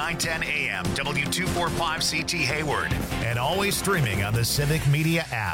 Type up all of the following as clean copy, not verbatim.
910 AM, W245CT Hayward, and always streaming on the Civic Media app.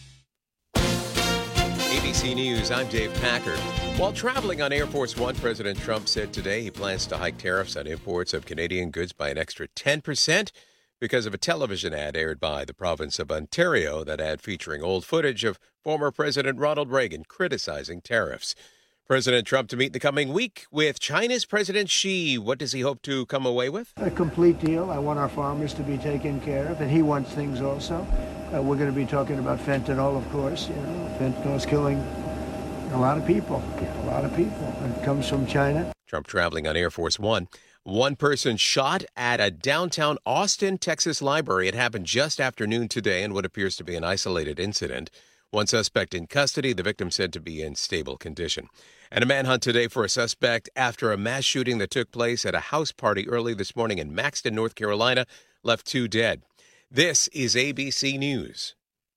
ABC News, I'm Dave Packer. While traveling on Air Force One, President Trump said today he plans to hike tariffs on imports of Canadian goods by an extra 10% because of a television ad aired by the province of Ontario. That ad featuring old footage of former President Ronald Reagan criticizing tariffs. President Trump to meet the coming week with China's President Xi. What does he hope to come away with? A complete deal. I want our farmers to be taken care of, and he wants things also. We're going to be talking about fentanyl, of course. Fentanyl is killing a lot of people. It comes from China. Trump traveling on Air Force One. One person shot at a downtown Austin, Texas library. It happened just after noon today in what appears to be an isolated incident. One suspect in custody, the victim said to be in stable condition. And a manhunt today for a suspect after a mass shooting that took place at a house party early this morning in Maxton, North Carolina, left 2 dead. This is ABC News.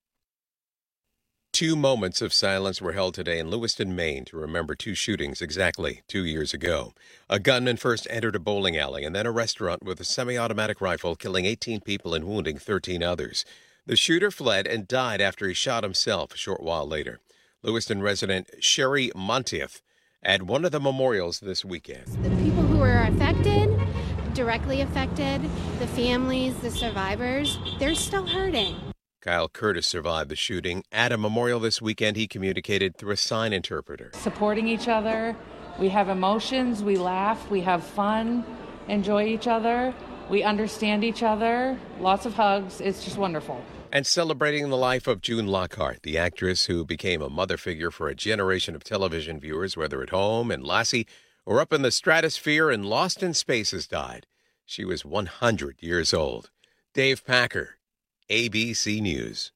2 moments of silence were held today in Lewiston, Maine, to remember 2 shootings exactly 2 years ago. A gunman first entered a bowling alley and then a restaurant with a semi-automatic rifle, killing 18 people and wounding 13 others. The shooter fled and died after he shot himself a short while later. Lewiston resident Sherry Monteith at one of the memorials this weekend. The people who were affected, directly affected, the families, the survivors, they're still hurting. Kyle Curtis survived the shooting. At a memorial this weekend, he communicated through a sign interpreter. Supporting each other. We have emotions. We laugh. We have fun. Enjoy each other. We understand each other. Lots of hugs. It's just wonderful. And celebrating the life of June Lockhart, the actress who became a mother figure for a generation of television viewers, whether at home in Lassie or up in the stratosphere and Lost in Space, has died. She was 100 years old. Dave Packer, ABC News.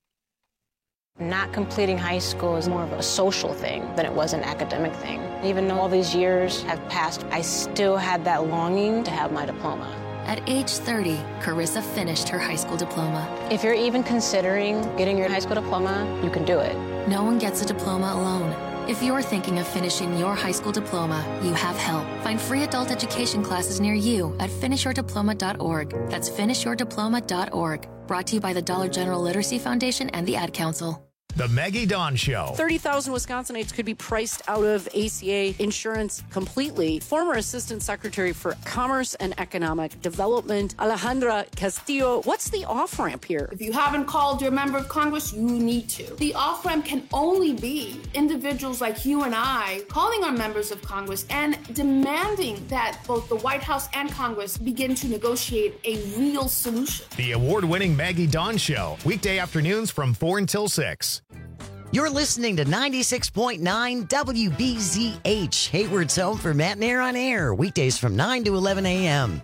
Not completing high school is more of a social thing than it was an academic thing. Even though all these years have passed, I still had that longing to have my diploma. At age 30, Carissa finished her high school diploma. If you're even considering getting your high school diploma, you can do it. No one gets a diploma alone. If you're thinking of finishing your high school diploma, you have help. Find free adult education classes near you at finishyourdiploma.org. That's finishyourdiploma.org. Brought to you by the Dollar General Literacy Foundation and the Ad Council. The Maggie Dawn Show. 30,000 Wisconsinites could be priced out of ACA insurance completely. Former Assistant Secretary for Commerce and Economic Development, Alejandra Castillo. What's the off-ramp here? If you haven't called your member of Congress, you need to. The off-ramp can only be individuals like you and I calling our members of Congress and demanding that both the White House and Congress begin to negotiate a real solution. The award-winning Maggie Dawn Show. Weekday afternoons from 4 until 6. You're listening to 96.9 WBZH, Hayward's home for Matt and Air on Air, weekdays from 9 to 11 a.m.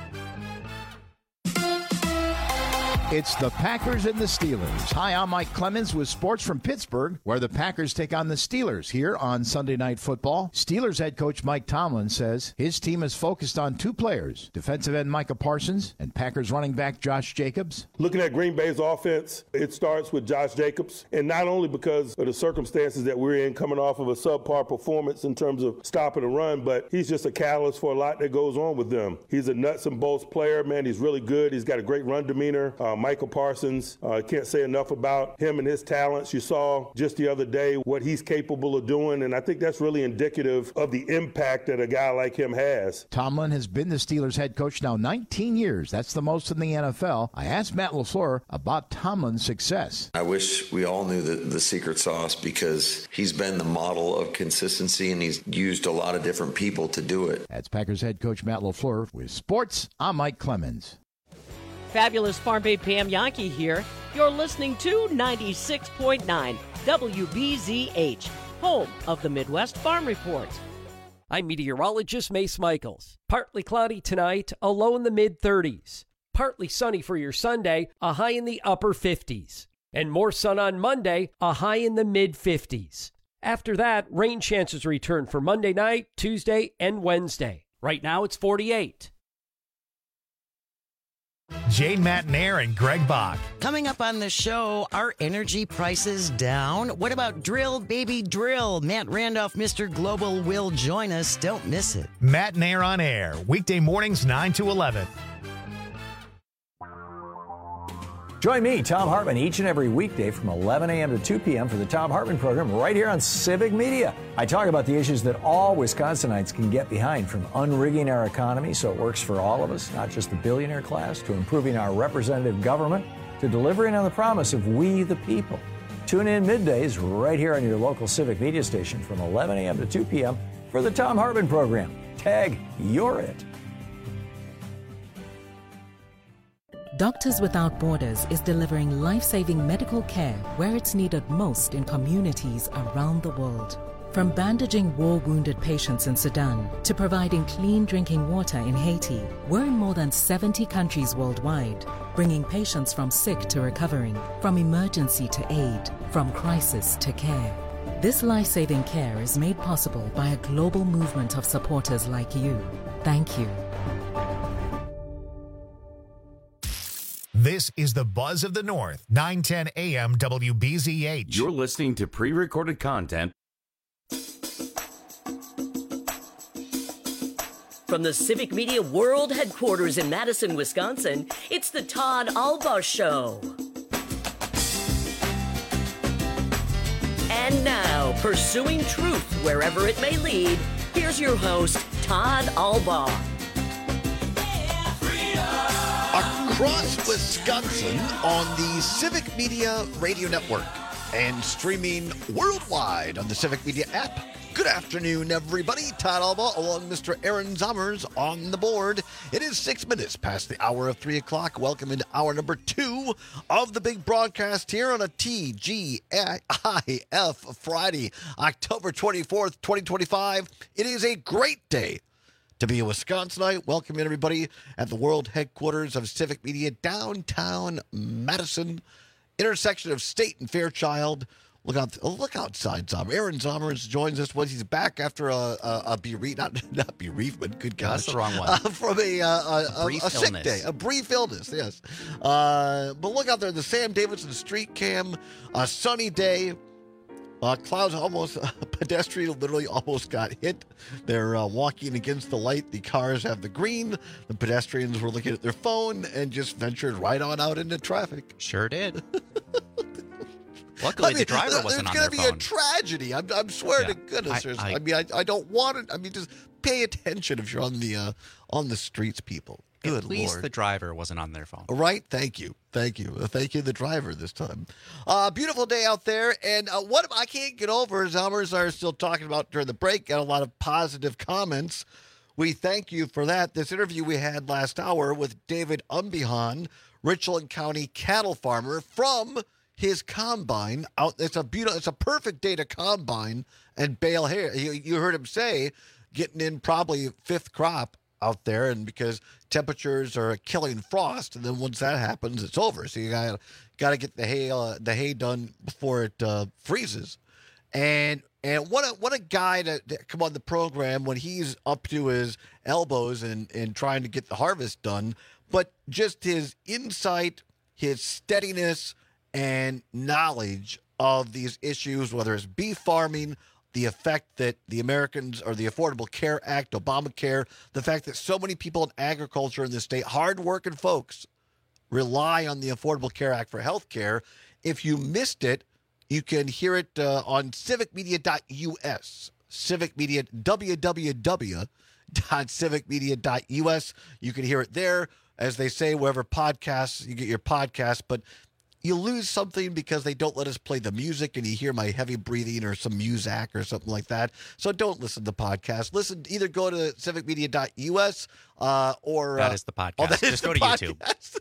It's the Packers and the Steelers. Hi, I'm Mike Clemens with sports from Pittsburgh, where the Packers take on the Steelers here on Sunday Night Football. Steelers head coach Mike Tomlin says his team is focused on 2 players, defensive end Micah Parsons and Packers running back Josh Jacobs. Looking at Green Bay's offense, it starts with Josh Jacobs, and not only because of the circumstances that we're in coming off of a subpar performance in terms of stopping the run, but he's just a catalyst for a lot that goes on with them. He's a nuts and bolts player, man. He's really good. He's got a great run demeanor. Michael Parsons, can't say enough about him and his talents. You saw just the other day what he's capable of doing, and I think that's really indicative of the impact that a guy like him has. Tomlin has been the Steelers head coach now 19 years. That's the most in the NFL. I asked Matt LaFleur about Tomlin's success. I wish we all knew the secret sauce, because he's been the model of consistency, and he's used a lot of different people to do it. That's Packers head coach Matt LaFleur. With sports, I'm Mike Clemens. Fabulous Farm Babe Pam Yankee here. You're listening to 96.9 WBZH, home of the Midwest Farm Report. I'm meteorologist Mace Michaels. Partly cloudy tonight, a low in the mid-30s. Partly sunny for your Sunday, a high in the upper 50s. And more sun on Monday, a high in the mid-50s. After that, rain chances return for Monday night, Tuesday, and Wednesday. Right now, it's 48. Jane Matanair and Greg Bach. Coming up on the show, are energy prices down? What about drill, baby, drill? Matt Randolph, Mr. Global, will join us. Don't miss it. Matanair on air, weekday mornings 9 to 11. Join me, Tom Hartman, each and every weekday from 11 a.m. to 2 p.m. for the Tom Hartman program right here on Civic Media. I talk about the issues that all Wisconsinites can get behind, from unrigging our economy so it works for all of us, not just the billionaire class, to improving our representative government, to delivering on the promise of we the people. Tune in middays right here on your local Civic Media station from 11 a.m. to 2 p.m. for the Tom Hartman program. Tag, you're it. Doctors Without Borders is delivering life-saving medical care where it's needed most in communities around the world. From bandaging war-wounded patients in Sudan to providing clean drinking water in Haiti, we're in more than 70 countries worldwide, bringing patients from sick to recovering, from emergency to aid, from crisis to care. This life-saving care is made possible by a global movement of supporters like you. Thank you. This is the Buzz of the North, 910 AM WBZH. You're listening to pre-recorded content. From the Civic Media World Headquarters in Madison, Wisconsin, it's the Todd Alba Show. And now, pursuing truth wherever it may lead, here's your host, Todd Alba. Across Wisconsin on the Civic Media Radio Network and streaming worldwide on the Civic Media app. Good afternoon, everybody. Todd Alba along Mr. Aaron Zommers on the board. It is 6 minutes past the hour of 3 o'clock. Welcome into hour number 2 of the big broadcast here on a TGIF Friday, October 24th, 2025. It is a great day to be a Wisconsinite. Welcome everybody at the world headquarters of Civic Media, downtown Madison, intersection of State and Fairchild. Look outside, Zommers. Aaron Zommers joins us once he's back after a bereavement. Good gosh, that's the wrong one. From a sick day, a brief illness. Yes, but look out there, the Sam Davidson Street Cam, a sunny day. Clouds almost, a pedestrian literally almost got hit. They're walking against the light. The cars have the green. The pedestrians were looking at their phone and just ventured right on out into traffic. Sure did. Luckily, the driver wasn't on their phone. There's going to be a tragedy. I'm swearing to goodness. I don't want it. I mean, just pay attention if you're on the streets, people. Good At least Lord. The driver wasn't on their phone. All right. Thank you. Thank you, the driver this time. Beautiful day out there. And what I can't get over, Zommers are still talking about during the break, got a lot of positive comments. We thank you for that. This interview we had last hour with David Umbihan, Richland County cattle farmer, from his combine out. It's a perfect day to combine and bale hay. You heard him say getting in probably fifth crop out there, and because temperatures are killing frost, and then once that happens, it's over. So you got to get the hay done before it freezes. And what a guy to come on the program when he's up to his elbows in trying to get the harvest done, but just his insight, his steadiness, and knowledge of these issues, whether it's beef farming, the effect that the Americans, or the Affordable Care Act, Obamacare, the fact that so many people in agriculture in this state, hardworking folks, rely on the Affordable Care Act for health care. If you missed it, you can hear it on civicmedia.us. Civicmedia, www.civicmedia.us. You can hear it there, as they say, wherever podcasts, you get your podcasts, but you lose something because they don't let us play the music and you hear my heavy breathing or some Muzak or something like that. So don't listen to the podcast. Listen, either go to civicmedia.us or... That is the podcast. Just go to YouTube.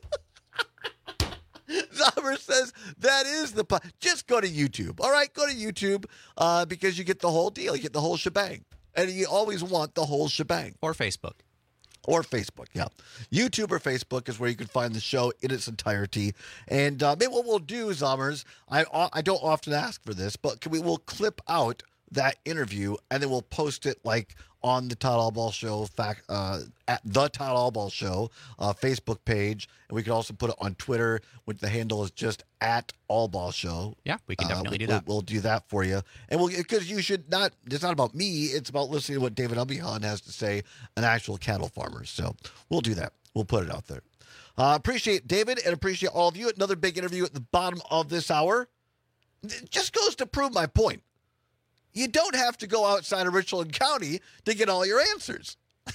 Zommer says that is the podcast. Just go to YouTube. All right, go to YouTube because you get the whole deal. You get the whole shebang. And you always want the whole shebang. Or Facebook. Or Facebook, yeah. YouTube or Facebook is where you can find the show in its entirety. And maybe what we'll do, Zommers, I don't often ask for this, but we'll clip out that interview, and then we'll post it like on the Todd Allball Show, at the Todd Allball Show Facebook page, and we can also put it on Twitter, which the handle is just at Allball Show. Yeah, we can definitely do that. We'll do that for you, and because you should not. It's not about me. It's about listening to what David Umbihan has to say, an actual cattle farmer. So we'll do that. We'll put it out there. Appreciate David and appreciate all of you. Another big interview at the bottom of this hour. It just goes to prove my point. You don't have to go outside of Richland County to get all your answers.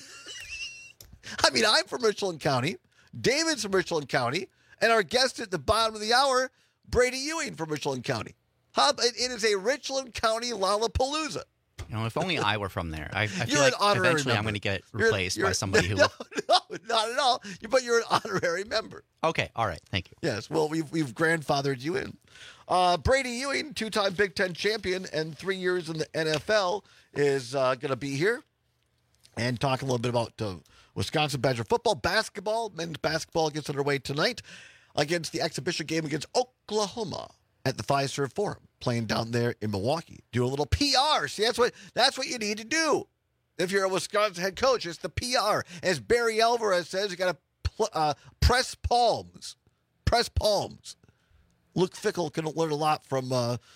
I mean, I'm from Richland County. David's from Richland County. And our guest at the bottom of the hour, Brady Ewing from Richland County. It is a Richland County Lollapalooza. You know, if only I were from there. I feel You're like an honorary eventually member. I'm going to get replaced by somebody who... No, not at all. But you're an honorary member. Okay, all right. Thank you. Yes, well, we've grandfathered you in. Brady Ewing, two-time Big Ten champion and 3 years in the NFL, is going to be here and talk a little bit about Wisconsin Badger football, basketball. Men's basketball gets underway tonight against the exhibition game against Oklahoma at the Fiserv Forum, playing down there in Milwaukee. Do a little PR. See, that's what you need to do. If you're a Wisconsin head coach, it's the PR. As Barry Alvarez says, you got to press palms. Press palms. Luke Fickell can learn a lot from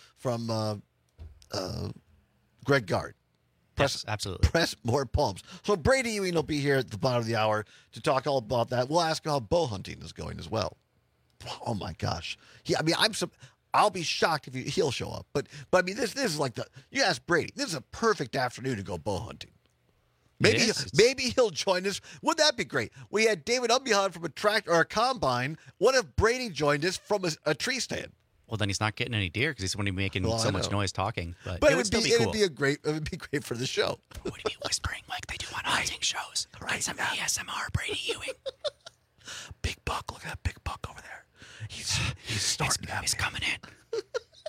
Greg Gard. Yes, absolutely. Press more palms. So Brady Ewing will be here at the bottom of the hour to talk all about that. We'll ask how bow hunting is going as well. Oh my gosh. I'll be shocked if he'll show up. But I mean, this is like you ask Brady. This is a perfect afternoon to go bow hunting. Maybe he'll join us. Wouldn't that be great? We had David Umbihan from a combine. What if Brady joined us from a tree stand? Well, then he's not getting any deer because he's going to be making so much noise talking. But it would still be cool. It would be great for the show. What are you whispering like they do on hunting shows? Get some ASMR, Brady Ewing. Big buck. Look at that big buck over there. He's starting. He's coming in.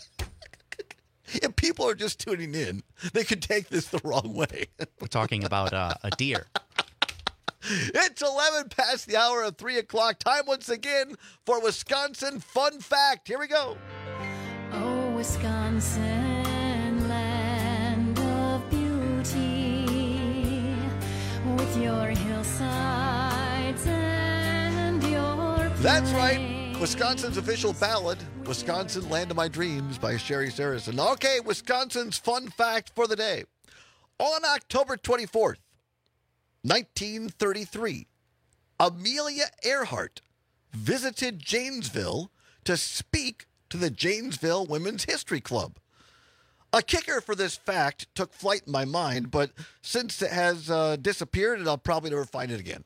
If people are just tuning in, they could take this the wrong way. We're talking about a deer. It's 11 past the hour of 3 o'clock. Time once again for Wisconsin Fun Fact. Here we go. Oh, Wisconsin, land of beauty, with your hillsides and your plains. That's right. Wisconsin's official ballad, Wisconsin Land of My Dreams by Sherry Saracen. Okay, Wisconsin's fun fact for the day. On October 24th, 1933, Amelia Earhart visited Janesville to speak to the Janesville Women's History Club. A kicker for this fact took flight in my mind, but since it has disappeared, and I'll probably never find it again.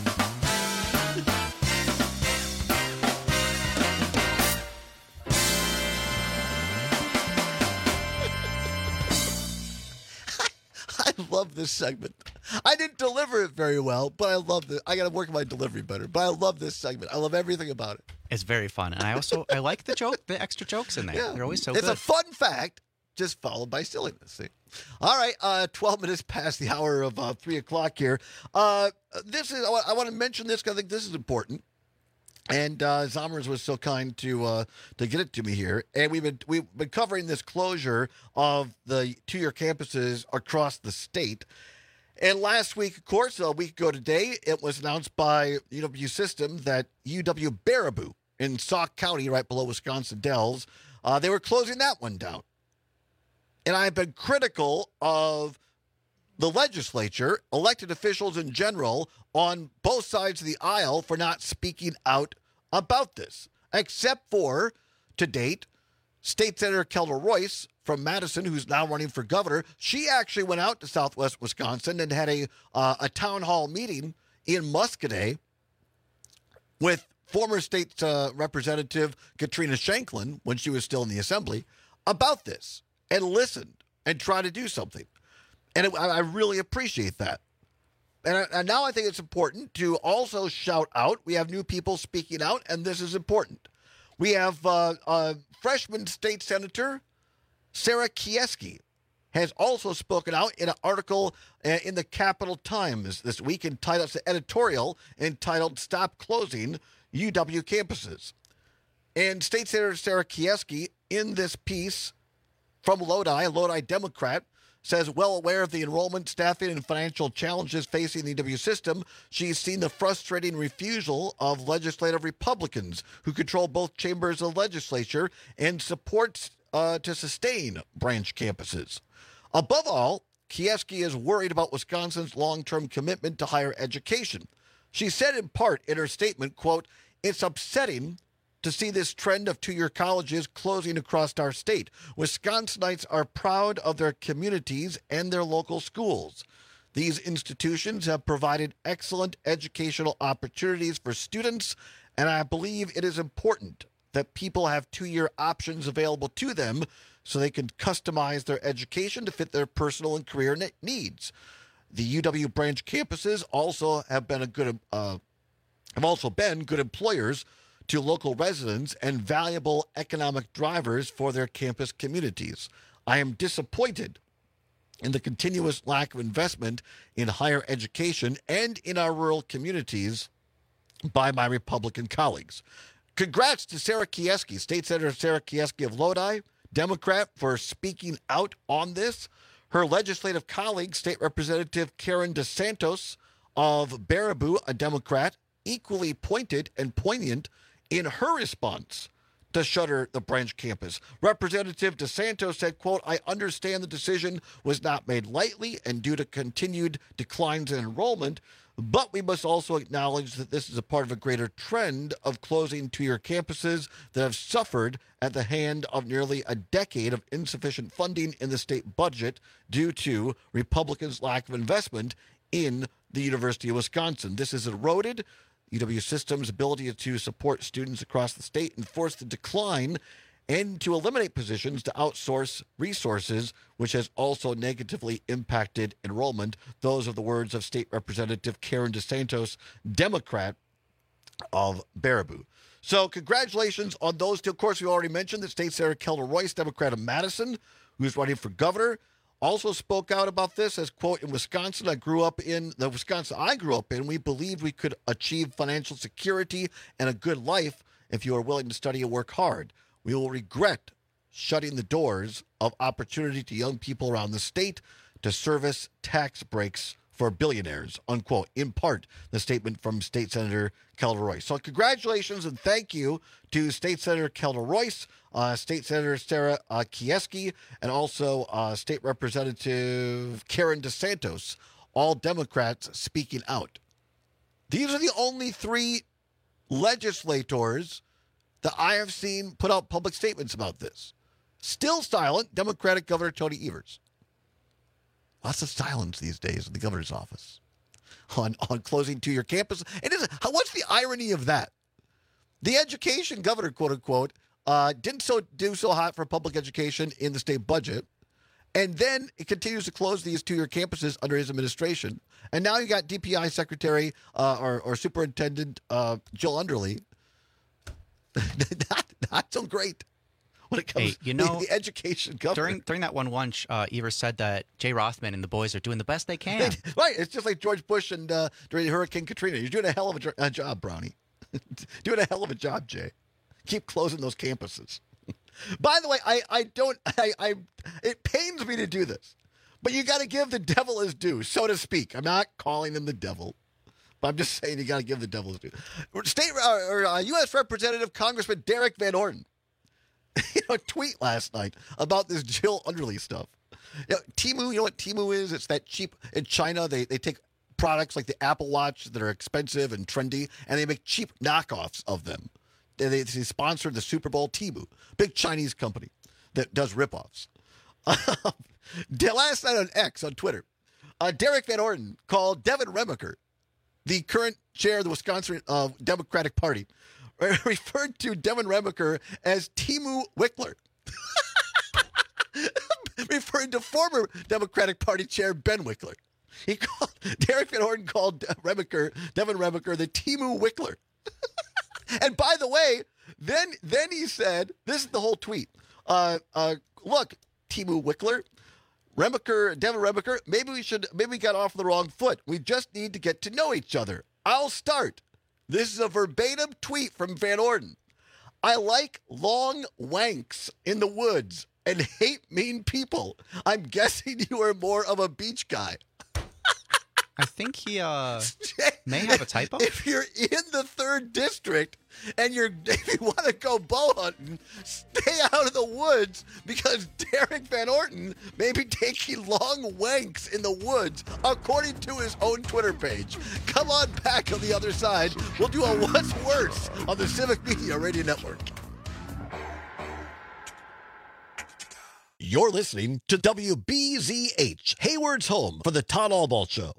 I love this segment. I didn't deliver it very well, but I love it. I got to work on my delivery better, but I love this segment. I love everything about it. It's very fun. And I like the extra jokes in there. Yeah. They're always so good. It's a fun fact, just followed by silliness. See? All right, 12 minutes past the hour of 3 o'clock here. I want to mention this because I think this is important. And Zommers was so kind to get it to me here. And we've been covering this closure of the two-year campuses across the state. And last week, of course, a week ago today, it was announced by UW System that UW Baraboo in Sauk County, right below Wisconsin Dells, they were closing that one down. And I've been critical of the legislature, elected officials in general, on both sides of the aisle for not speaking out about this, except for, to date, State Senator Kelda Royce from Madison, who's now running for governor. She actually went out to Southwest Wisconsin and had a town hall meeting in Muscoda with former state representative Katrina Shanklin, when she was still in the assembly, about this, and listened and tried to do something. And I really appreciate that. And now I think it's important to also shout out. We have new people speaking out, and this is important. We have freshman state senator Sarah Kieski has also spoken out in an article in the Capital Times this week entitled, it's an editorial entitled "Stop Closing UW Campuses." And State Senator Sarah Kieski, in this piece from Lodi, a Lodi Democrat, says, well aware of the enrollment, staffing, and financial challenges facing the UW system, she's seen the frustrating refusal of legislative Republicans who control both chambers of the legislature and supports to sustain branch campuses. Above all, Kieski is worried about Wisconsin's long-term commitment to higher education. She said in part in her statement, quote, it's upsetting to see this trend of two-year colleges closing across our state. Wisconsinites are proud of their communities and their local schools. These institutions have provided excellent educational opportunities for students, and I believe it is important that people have two-year options available to them so they can customize their education to fit their personal and career needs. The UW branch campuses also have been good employers to local residents and valuable economic drivers for their campus communities. I am disappointed in the continuous lack of investment in higher education and in our rural communities by my Republican colleagues. Congrats to Sarah Kieski, State Senator Sarah Kieski of Lodi, Democrat, for speaking out on this. Her legislative colleague, State Representative Karen DeSantos of Baraboo, a Democrat, equally pointed and poignant in her response to shutter the branch campus. Representative DeSantos said, quote, I understand the decision was not made lightly and due to continued declines in enrollment, but we must also acknowledge that this is a part of a greater trend of closing two-year campuses that have suffered at the hand of nearly a decade of insufficient funding in the state budget due to Republicans' lack of investment in the University of Wisconsin. This has eroded UW system's ability to support students across the state and force the decline and to eliminate positions to outsource resources, which has also negatively impacted enrollment. Those are the words of State Representative Karen DeSantos, Democrat of Baraboo. So congratulations on those two. Of course, we already mentioned that State Senator Kelda Royce, Democrat of Madison, who's running for governor, also spoke out about this as, quote, in Wisconsin, I grew up in, we believed we could achieve financial security and a good life if you are willing to study and work hard. We will regret shutting the doors of opportunity to young people around the state to service tax breaks for billionaires, unquote. In part, the statement from State Senator Kelda Royce. So congratulations and thank you to State Senator Kelda Royce, State Senator Sarah Kieski, and also State Representative Karen DeSantos, all Democrats speaking out. These are the only three legislators that I have seen put out public statements about this. Still silent, Democratic Governor Tony Evers. Lots of silence these days in the governor's office on closing two-year campus. What's the irony of that? The education governor, quote unquote, didn't do so hot for public education in the state budget, and then it continues to close these two-year campuses under his administration. And now you got DPI Secretary or Superintendent Jill Underly. not so great when it comes to the education governor. During that one, Evers said that Jay Rothman and the boys are doing the best they can. Right. It's just like George Bush and during Hurricane Katrina. You're doing a hell of a job, Brownie. Doing a hell of a job, Jay. Keep closing those campuses. By the way, it pains me to do this, but you got to give the devil his due, so to speak. I'm not calling him the devil, but I'm just saying you got to give the devil his due. U.S. Representative Congressman Derek Van Orden, a tweet last night about this Jill Underly stuff. Temu, you know what Temu is? It's that cheap in China. They take products like the Apple Watch that are expensive and trendy, and they make cheap knockoffs of them. They sponsored the Super Bowl. Temu, big Chinese company that does ripoffs. Last night on X, on Twitter, Derek Van Orden called Devin Remaker, the current chair of the Wisconsin Democratic Party, referred to Devin Remaker as Temu Wickler, referring to former Democratic Party chair Ben Wickler. Derek Van Orden called Devin Remaker the Temu Wickler. And by the way, then he said, this is the whole tweet. Look, Temu Wickler, Devin Remaker, maybe we got off the wrong foot. We just need to get to know each other. I'll start. This is a verbatim tweet from Van Orden. I like long wanks in the woods, and hate mean people. I'm guessing you are more of a beach guy. I think he may have a typo. If you're in the 3rd district and if you want to go bow hunting, stay out of the woods because Derek Van Orton may be taking long wanks in the woods, according to his own Twitter page. Come on back on the other side. We'll do a What's Worse on the Civic Media Radio Network. You're listening to WBZH, Hayward's home for the Todd Albaugh Show.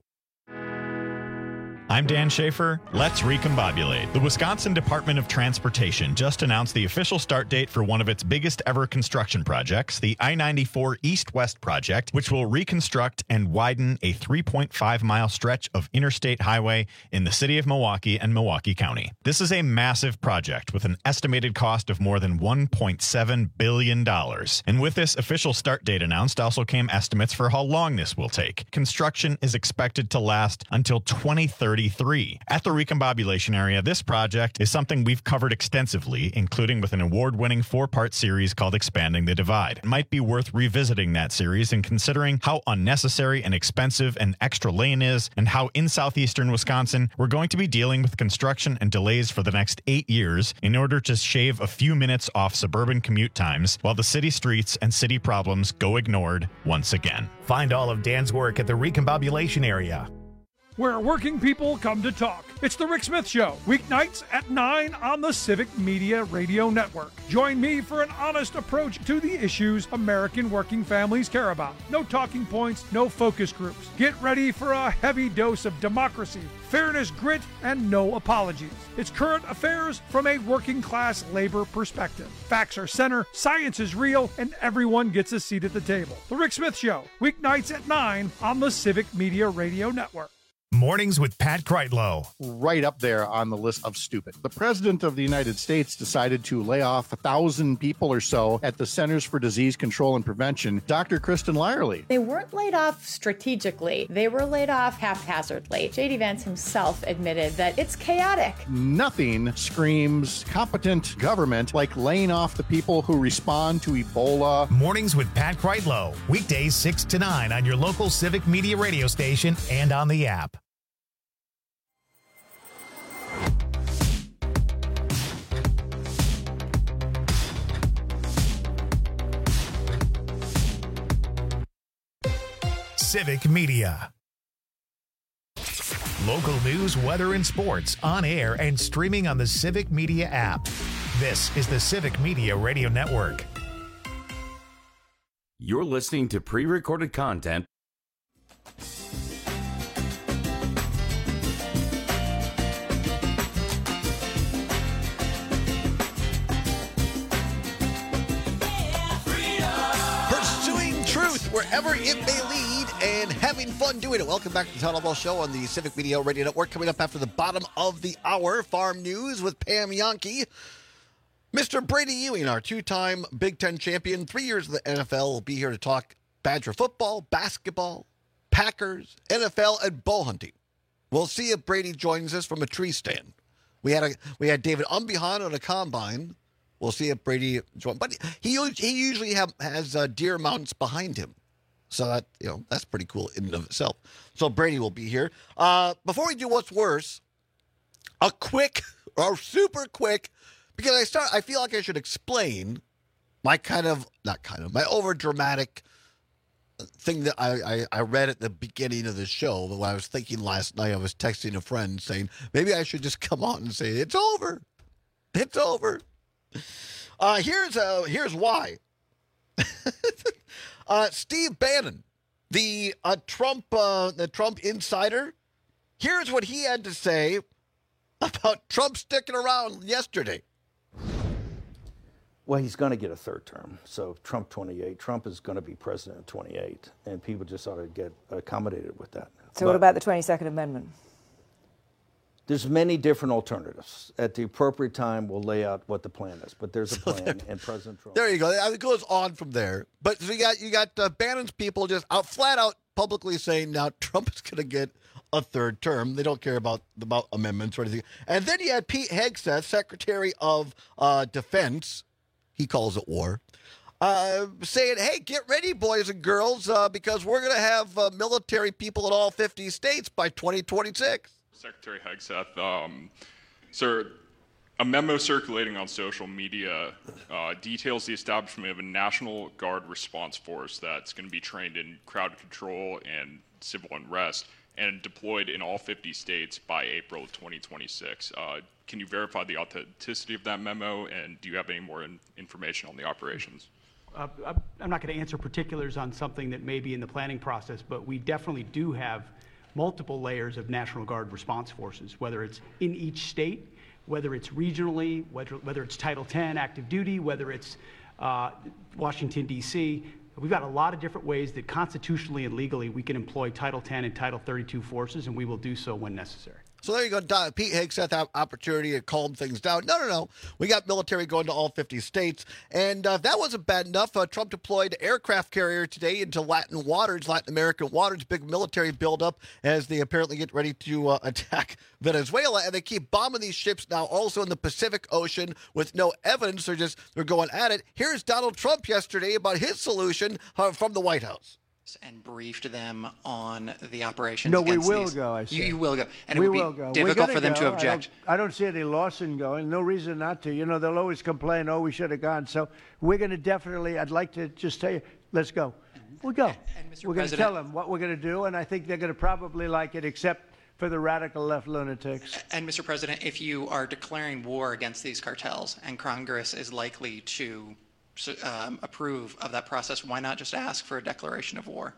I'm Dan Schaefer. Let's recombobulate. The Wisconsin Department of Transportation just announced the official start date for one of its biggest ever construction projects, the I-94 East-West project, which will reconstruct and widen a 3.5-mile stretch of interstate highway in the city of Milwaukee and Milwaukee County. This is a massive project with an estimated cost of more than $1.7 billion. And with this official start date announced also came estimates for how long this will take. Construction is expected to last until 2030. At the recombobulation area, this project is something we've covered extensively, including with an award-winning 4-part series called Expanding the Divide. It might be worth revisiting that series and considering how unnecessary and expensive an extra lane is, and how in southeastern Wisconsin we're going to be dealing with construction and delays for the next 8 years in order to shave a few minutes off suburban commute times while the city streets and city problems go ignored once again. Find all of Dan's work at the recombobulation area, where working people come to talk. It's The Rick Smith Show, weeknights at 9 on the Civic Media Radio Network. Join me for an honest approach to the issues American working families care about. No talking points, no focus groups. Get ready for a heavy dose of democracy, fairness, grit, and no apologies. It's current affairs from a working class labor perspective. Facts are center, science is real, and everyone gets a seat at the table. The Rick Smith Show, weeknights at 9 on the Civic Media Radio Network. Mornings with Pat Kreitlow. Right up there on the list of stupid. The President of the United States decided to lay off 1,000 people or so at the Centers for Disease Control and Prevention. Dr. Kristen Lyerly. They weren't laid off strategically. They were laid off haphazardly. J.D. Vance himself admitted that it's chaotic. Nothing screams competent government like laying off the people who respond to Ebola. Mornings with Pat Kreitlow. Weekdays 6 to 9 on your local Civic Media radio station and on the app. Civic Media. Local news, weather, and sports on air and streaming on the Civic Media app. This is the Civic Media Radio Network. You're listening to pre-recorded content. Wherever it may lead, and having fun doing it. Welcome back to the Todd Albaugh Show on the Civic Media Radio Network. Coming up after the bottom of the hour, Farm News with Pam Jahnke. Mr. Brady Ewing, our 2-time Big Ten champion, 3 years in the NFL, will be here to talk Badger football, basketball, Packers, NFL, and bow hunting. We'll see if Brady joins us from a tree stand. We had David Umbihan on a combine. We'll see if Brady joins, but he usually has deer mounts behind him. So that, that's pretty cool in and of itself. So Brady will be here. Before we do what's worse, super quick, because I feel like I should explain my my over dramatic thing that I read at the beginning of the show. When I was thinking last night, I was texting a friend saying maybe I should just come on and say it's over. It's over. Here's why. Steve Bannon, the Trump insider, here's what he had to say about Trump sticking around yesterday. Well, he's going to get a third term. So Trump 28. Trump is going to be president in 28, and people just ought to get accommodated with that. So what about the 22nd Amendment? There's many different alternatives. At the appropriate time, we'll lay out what the plan is. But there's a plan, and President Trump. There you go. It goes on from there. But you got Bannon's people just flat out publicly saying now Trump is going to get a third term. They don't care about amendments or anything. And then you had Pete Hegseth, Secretary of Defense. He calls it war. saying, hey, get ready, boys and girls, because we're going to have military people in all 50 states by 2026. Secretary Hegseth, sir, a memo circulating on social media details the establishment of a National Guard response force that's going to be trained in crowd control and civil unrest and deployed in all 50 states by April of 2026. Can you verify the authenticity of that memo, and do you have any more information on the operations? I'm not going to answer particulars on something that may be in the planning process, but we definitely do have multiple layers of National Guard response forces, whether it's in each state, whether it's regionally, whether it's Title X active duty, whether it's Washington, D.C. We've got a lot of different ways that constitutionally and legally we can employ Title X and Title 32 forces, and we will do so when necessary. So there you go. Pete Hegseth had opportunity to calm things down. No. We got military going to all 50 states. And if that wasn't bad enough, Trump deployed aircraft carrier today into Latin American waters, big military buildup as they apparently get ready to attack Venezuela. And they keep bombing these ships now also in the Pacific Ocean with no evidence. They're going at it. Here's Donald Trump yesterday about his solution from the White House. And briefed them on the operations. No, we against will these. go. I said. You will go, and we it would will be go. difficult for them to object. I don't see any loss in going. No reason not to. You know, they'll always complain. Oh, we should have gone. So we're going to definitely. I'd like to just tell you, let's go. We'll go. And Mr. We're going to tell them what we're going to do, and I think they're going to probably like it, except for the radical left lunatics. And Mr. President, if you are declaring war against these cartels, and Congress is likely to approve of that process, why not just ask for a declaration of war?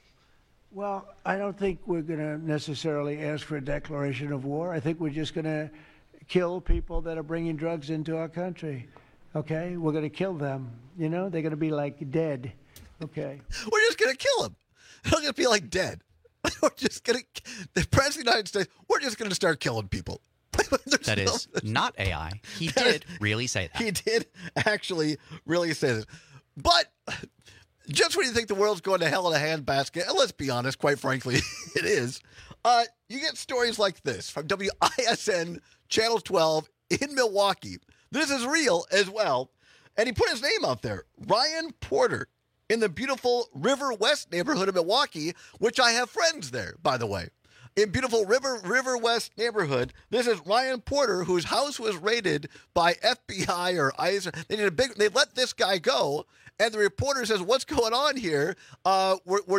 Well, I don't think we're going to necessarily ask for a declaration of war. I think we're just going to kill people that are bringing drugs into our country. Okay? We're going to kill them. You know, they're going to be like dead. Okay? We're just going to kill them. They're going to be like dead. We're just going to, the President of the United States, we're just going to start killing people. That is not AI. He did really say that. He did actually really say this. But just when you think the world's going to hell in a handbasket, and let's be honest, quite frankly, it is, you get stories like this from WISN Channel 12 in Milwaukee. This is real as well. And he put his name out there, Ryan Porter, in the beautiful River West neighborhood of Milwaukee, which I have friends there, by the way. In beautiful River West neighborhood, this is Ryan Porter, whose house was raided by FBI or ICE. They let this guy go, and the reporter says, "What's going on here? Were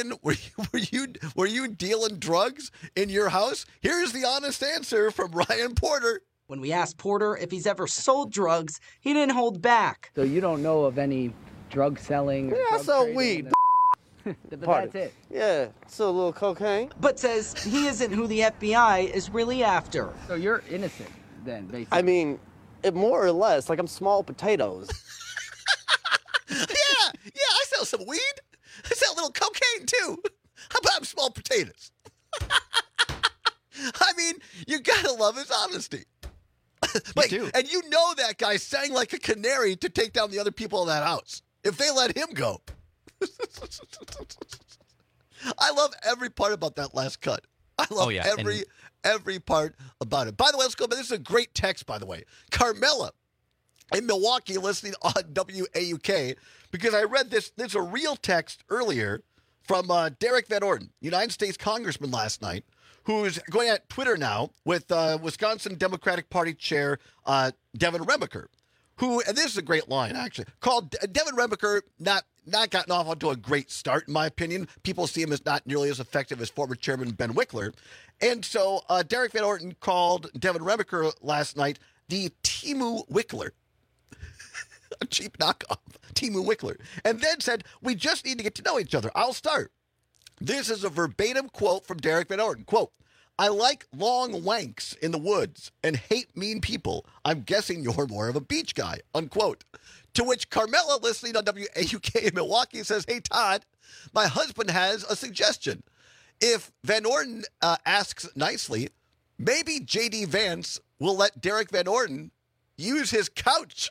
you dealing drugs in your house?" Here's the honest answer from Ryan Porter. When we asked Porter if he's ever sold drugs, he didn't hold back. So you don't know of any drug selling? Yeah, I sell weed. But that's it. Yeah, so a little cocaine. But says he isn't who the FBI is really after. So you're innocent then, basically. I mean, more or less. Like, I'm small potatoes. Yeah, I sell some weed. I sell a little cocaine, too. How about small potatoes? I mean, you gotta love his honesty. And you know that guy sang like a canary to take down the other people in that house. If they let him go. I love every part about that last cut. I love every part about it. By the way, let's go. This is a great text, by the way. Carmela in Milwaukee listening on WAUK, because I read this. There's a real text earlier from Derek Van Orden, United States Congressman last night, who's going at Twitter now with Wisconsin Democratic Party Chair Devin Remiker, who, and this is a great line, actually, called Devin Remiker not gotten off onto a great start, in my opinion. People see him as not nearly as effective as former Chairman Ben Wickler. And so Derek Van Orden called Devin Remiker last night the Timu Wickler. A cheap knockoff, Timu Wickler. And then said, "We just need to get to know each other. I'll start." This is a verbatim quote from Derek Van Orden. Quote, "I like long wanks in the woods and hate mean people. I'm guessing you're more of a beach guy," unquote. To which Carmela, listening on WAUK in Milwaukee, says, "Hey, Todd, my husband has a suggestion. If Van Orden asks nicely, maybe J.D. Vance will let Derek Van Orden use his couch."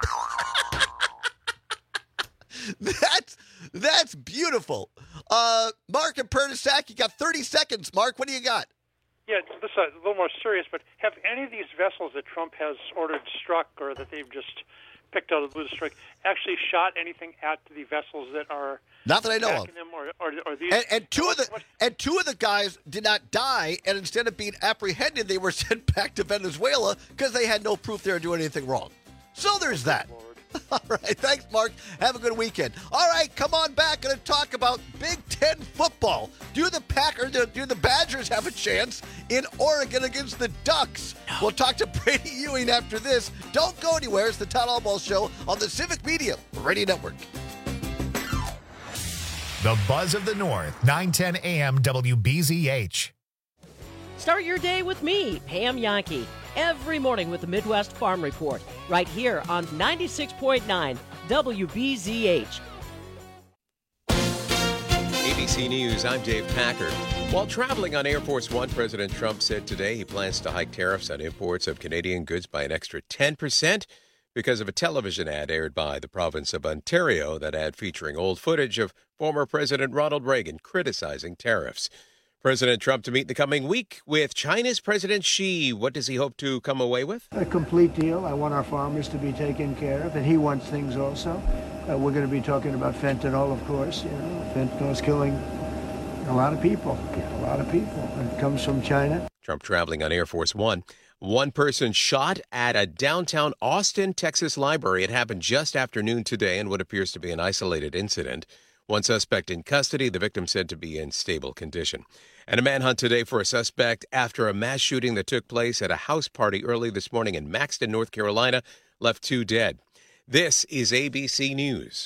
That's beautiful. Mark and Pernisac, you got 30 seconds. Mark, what do you got? Yeah, this is a little more serious, but have any of these vessels that Trump has ordered struck or that they've just picked out of the blue to strike, actually shot anything at the vessels that are not that I know of. them, or these, and two of the guys did not die, and instead of being apprehended, they were sent back to Venezuela because they had no proof they were doing anything wrong. So there's that. All right, thanks, Mark. Have a good weekend. All right, come on back and talk about Big Ten football. Do the Badgers have a chance in Oregon against the Ducks? No. We'll talk to Brady Ewing after this. Don't go anywhere. It's the Todd Albaugh Show on the Civic Media Radio Network. The Buzz of the North, 910 AM WBZH. Start your day with me, Pam Yankee, every morning with the Midwest Farm Report, right here on 96.9 WBZH. ABC News, I'm Dave Packard. While traveling on Air Force One, President Trump said today he plans to hike tariffs on imports of Canadian goods by an extra 10% because of a television ad aired by the province of Ontario. That ad featuring old footage of former President Ronald Reagan criticizing tariffs. President Trump to meet the coming week with China's President Xi. What does he hope to come away with? A complete deal. I want our farmers to be taken care of, and he wants things also. We're going to be talking about fentanyl, of course. You know, fentanyl is killing a lot of people. And it comes from China. Trump traveling on Air Force One. One person shot at a downtown Austin, Texas library. It happened just after noon today in what appears to be an isolated incident. One suspect in custody, the victim said to be in stable condition. And a manhunt today for a suspect after a mass shooting that took place at a house party early this morning in Maxton, North Carolina, left 2 dead. This is ABC News.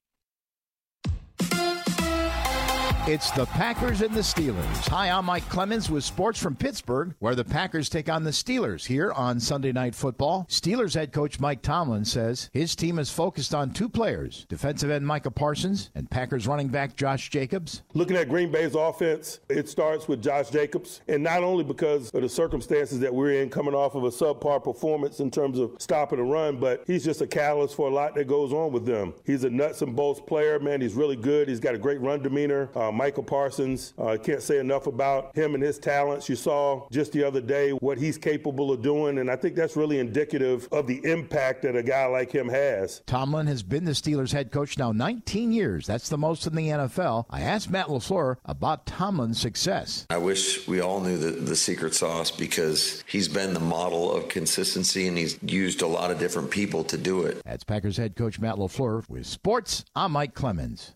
It's the Packers and the Steelers. Hi, I'm Mike Clemens with sports from Pittsburgh, where the Packers take on the Steelers here on Sunday Night Football. Steelers head coach Mike Tomlin says his team is focused on 2 players, defensive end Micah Parsons and Packers running back Josh Jacobs. Looking at Green Bay's offense, it starts with Josh Jacobs, and not only because of the circumstances that we're in coming off of a subpar performance in terms of stopping the run, but he's just a catalyst for a lot that goes on with them. He's a nuts and bolts player, man. He's really good. He's got a great run demeanor. Michael Parsons, can't say enough about him and his talents. You saw just the other day what he's capable of doing, and I think that's really indicative of the impact that a guy like him has. Tomlin has been the Steelers head coach now 19 years. That's the most in the NFL. I asked Matt LaFleur about Tomlin's success. I wish we all knew the secret sauce because he's been the model of consistency, and he's used a lot of different people to do it. That's Packers head coach Matt LaFleur. With sports, I'm Mike Clemens.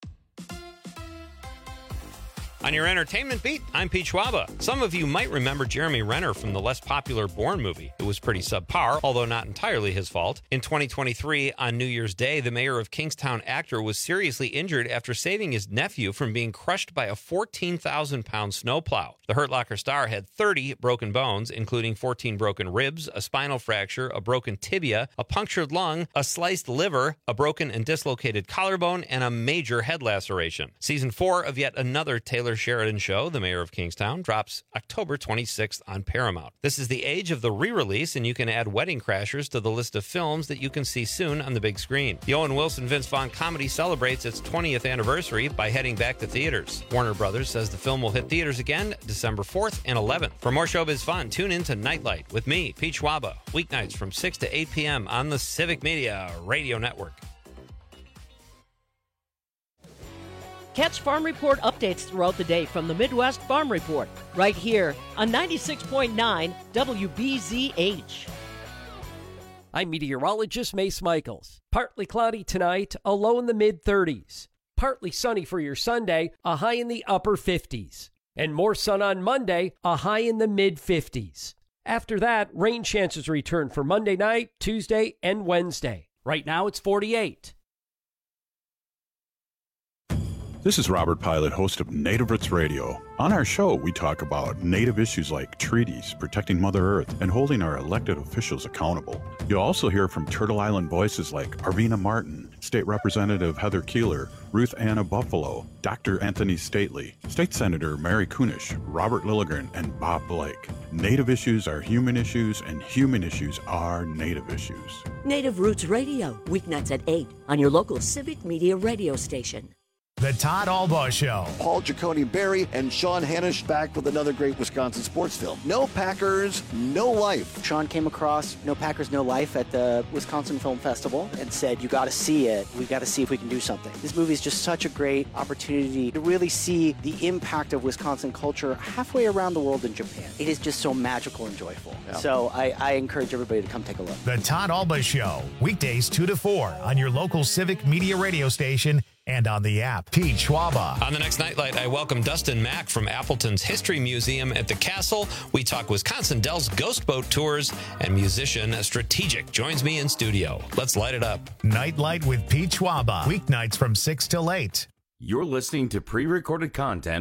On your entertainment beat, I'm Pete Schwaba. Some of you might remember Jeremy Renner from the less popular Bourne movie. It was pretty subpar, although not entirely his fault. In 2023, on New Year's Day, the mayor of Kingstown actor was seriously injured after saving his nephew from being crushed by a 14,000-pound snowplow. The Hurt Locker star had 30 broken bones, including 14 broken ribs, a spinal fracture, a broken tibia, a punctured lung, a sliced liver, a broken and dislocated collarbone, and a major head laceration. Season 4 of yet another Taylor Sheridan show, The Mayor of Kingstown, drops October 26th on Paramount. This is the age of the re-release, and you can add Wedding Crashers to the list of films that you can see soon on the big screen. The Owen Wilson Vince Vaughn comedy celebrates its 20th anniversary by heading back to theaters. Warner Brothers says the film will hit theaters again December 4th and 11th. For more showbiz fun, tune in to Nightlight with me, Pete Schwaba, weeknights from 6 to 8 p.m. on the Civic Media Radio Network. Catch Farm Report updates throughout the day from the Midwest Farm Report, right here on 96.9 WBZH. I'm meteorologist Mace Michaels. Partly cloudy tonight, a low in the mid-30s. Partly sunny for your Sunday, a high in the upper 50s. And more sun on Monday, a high in the mid-50s. After that, rain chances return for Monday night, Tuesday, and Wednesday. Right now, it's 48. This is Robert Pilot, host of Native Roots Radio. On our show, we talk about Native issues like treaties, protecting Mother Earth, and holding our elected officials accountable. You'll also hear from Turtle Island voices like Arvina Martin, State Representative Heather Keeler, Ruth Anna Buffalo, Dr. Anthony Stately, State Senator Mary Kunish, Robert Lilligren, and Bob Blake. Native issues are human issues, and human issues are Native issues. Native Roots Radio, weeknights at 8 on your local Civic Media radio station. The Todd Albaugh Show. Paul Giacone-Berry and Sean Hanisch back with another great Wisconsin sports film. No Packers, No Life. Sean came across No Packers, No Life at the Wisconsin Film Festival and said, you got to see it. We got to see if we can do something. This movie is just such a great opportunity to really see the impact of Wisconsin culture halfway around the world in Japan. It is just so magical and joyful. Yeah. So I encourage everybody to come take a look. The Todd Albaugh Show, weekdays 2 to 4 on your local Civic Media radio station and on the app. Pete Schwaba. On the next Nightlight, I welcome Dustin Mack from Appleton's History Museum at the Castle. We talk Wisconsin Dells Ghost Boat Tours, and musician Strategic joins me in studio. Let's light it up. Nightlight with Pete Schwaba. Weeknights from 6 till 8. You're listening to pre-recorded content.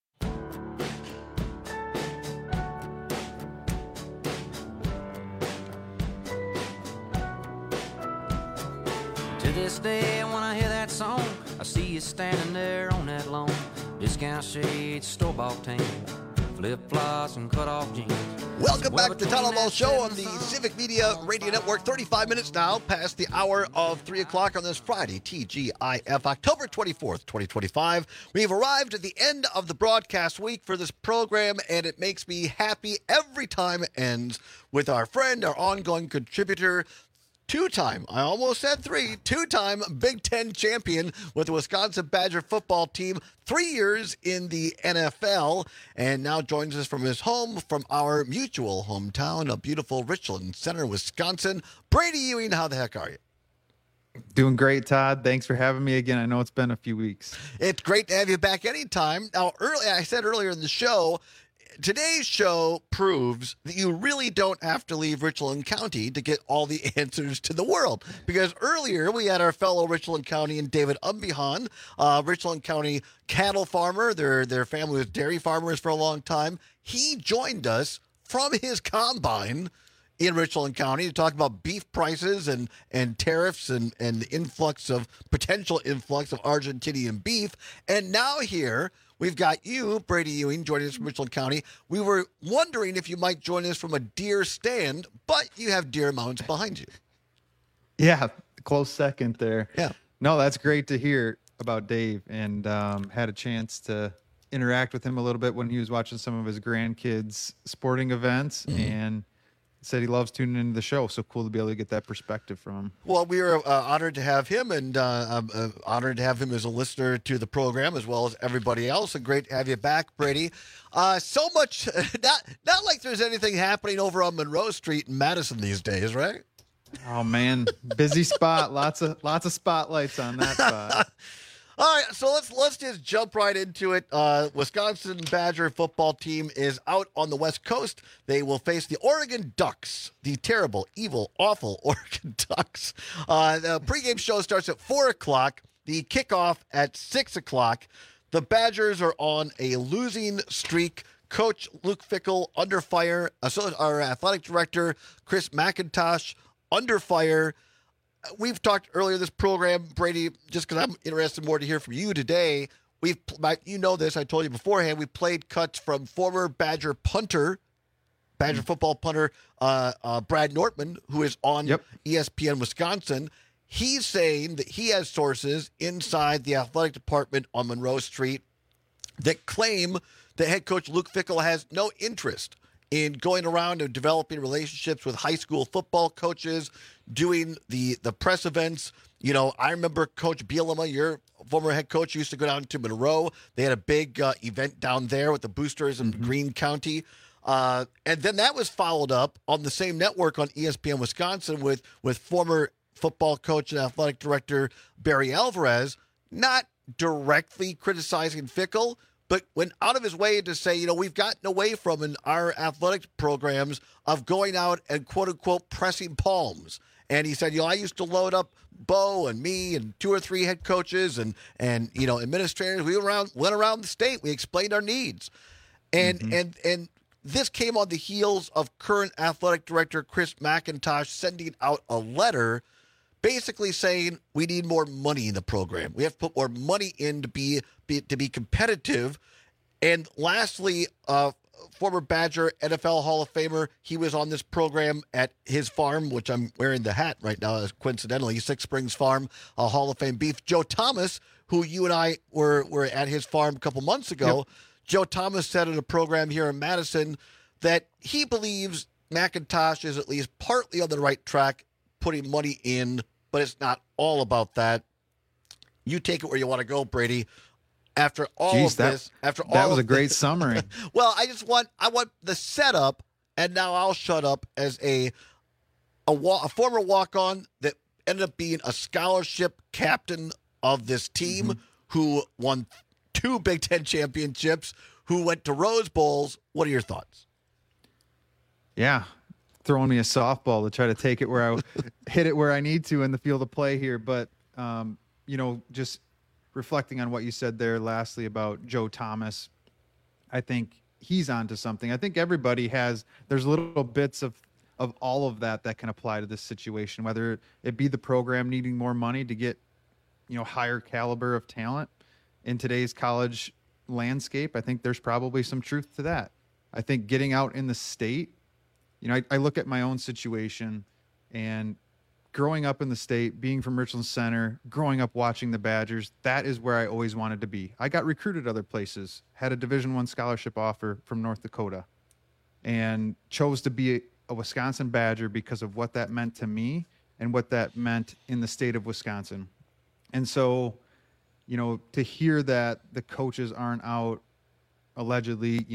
To this day, when I hear that song, I see you standing there on that lawn. Discount shades, store-bought tan, flip-flops and cut-off jeans. Welcome back to the Todd Albaugh Show on the Civic Media Radio Network. 35 minutes now past the hour of 3 o'clock on this Friday, TGIF, October 24th, 2025. We've arrived at the end of the broadcast week for this program, and it makes me happy every time it ends with our friend, our ongoing contributor, two-time Big Ten champion with the Wisconsin Badger football team, 3 years in the NFL, and now joins us from his home, from our mutual hometown of beautiful Richland Center, Wisconsin. Brady Ewing, how the heck are you? Doing great, Todd. Thanks for having me again. I know it's been a few weeks. It's great to have you back anytime. Now, I said earlier in the show, today's show proves that you really don't have to leave Richland County to get all the answers to the world. Because earlier we had our fellow Richland County and David Umbihan, Richland County cattle farmer. Their family was dairy farmers for a long time. He joined us from his combine in Richland County to talk about beef prices and tariffs and the potential influx of Argentinian beef. And now here we've got you, Brady Ewing, joining us from Richland County. We were wondering if you might join us from a deer stand, but you have deer mounts behind you. Yeah, close second there. Yeah. No, that's great to hear about Dave, and had a chance to interact with him a little bit when he was watching some of his grandkids' sporting events, and said he loves tuning into the show. So cool to be able to get that perspective from him. Well, we are honored to have him, and honored to have him as a listener to the program, as well as everybody else. And great to have you back, Brady. So much, not like there's anything happening over on Monroe Street in Madison these days, right? Oh man, busy spot. Lots of spotlights on that spot. All right, so let's just jump right into it. Wisconsin Badger football team is out on the West Coast. They will face the Oregon Ducks, the terrible, evil, awful Oregon Ducks. The pregame show starts at 4 o'clock. The kickoff at 6 o'clock. The Badgers are on a losing streak. Coach Luke Fickell under fire. Our athletic director, Chris McIntosh, under fire. We've talked earlier this program, Brady, just because I'm interested more to hear from you today. You know this, I told you beforehand, we played cuts from former Badger football punter, Brad Nortman, who is on ESPN Wisconsin. He's saying that he has sources inside the athletic department on Monroe Street that claim that head coach Luke Fickell has no interest in going around and developing relationships with high school football coaches, doing the press events. You know, I remember Coach Bielema, your former head coach, used to go down to Monroe. They had a big event down there with the boosters in Greene County. And then that was followed up on the same network on ESPN Wisconsin with former football coach and athletic director Barry Alvarez, not directly criticizing Fickell, but went out of his way to say, you know, we've gotten away from in our athletic programs of going out and quote unquote pressing palms. And he said, you know, I used to load up Bo and me and 2 or 3 head coaches and you know, administrators. We went around the state. We explained our needs. And this came on the heels of current athletic director Chris McIntosh sending out a letter basically saying we need more money in the program. We have to put more money in to be competitive. And lastly, former Badger, NFL Hall of Famer. He was on this program at his farm, which I'm wearing the hat right now, coincidentally, Six Springs Farm, Hall of Fame beef. Joe Thomas, who you and I were at his farm a couple months ago. Yep. Joe Thomas said in a program here in Madison that he believes McIntosh is at least partly on the right track, putting money in, but it's not all about that. You take it where you want to go, Brady. After all of this, that was a great summary. Well, I want the setup, and now I'll shut up, as a former walk-on that ended up being a scholarship captain of this team, who won 2 Big Ten championships, who went to Rose Bowls. What are your thoughts? Yeah, throwing me a softball to try to take it where I hit it where I need to in the field of play here. But, just reflecting on what you said there lastly about Joe Thomas, I think he's onto something. I think everybody there's little bits of all of that can apply to this situation, whether it be the program needing more money to get, higher caliber of talent in today's college landscape. I think there's probably some truth to that. I think getting out in the state, I look at my own situation, and growing up in the state, being from Richland Center, growing up watching the Badgers, that is where I always wanted to be. I got recruited other places, had a Division I scholarship offer from North Dakota, and chose to be a Wisconsin Badger because of what that meant to me and what that meant in the state of Wisconsin. And so, to hear that the coaches aren't out allegedly,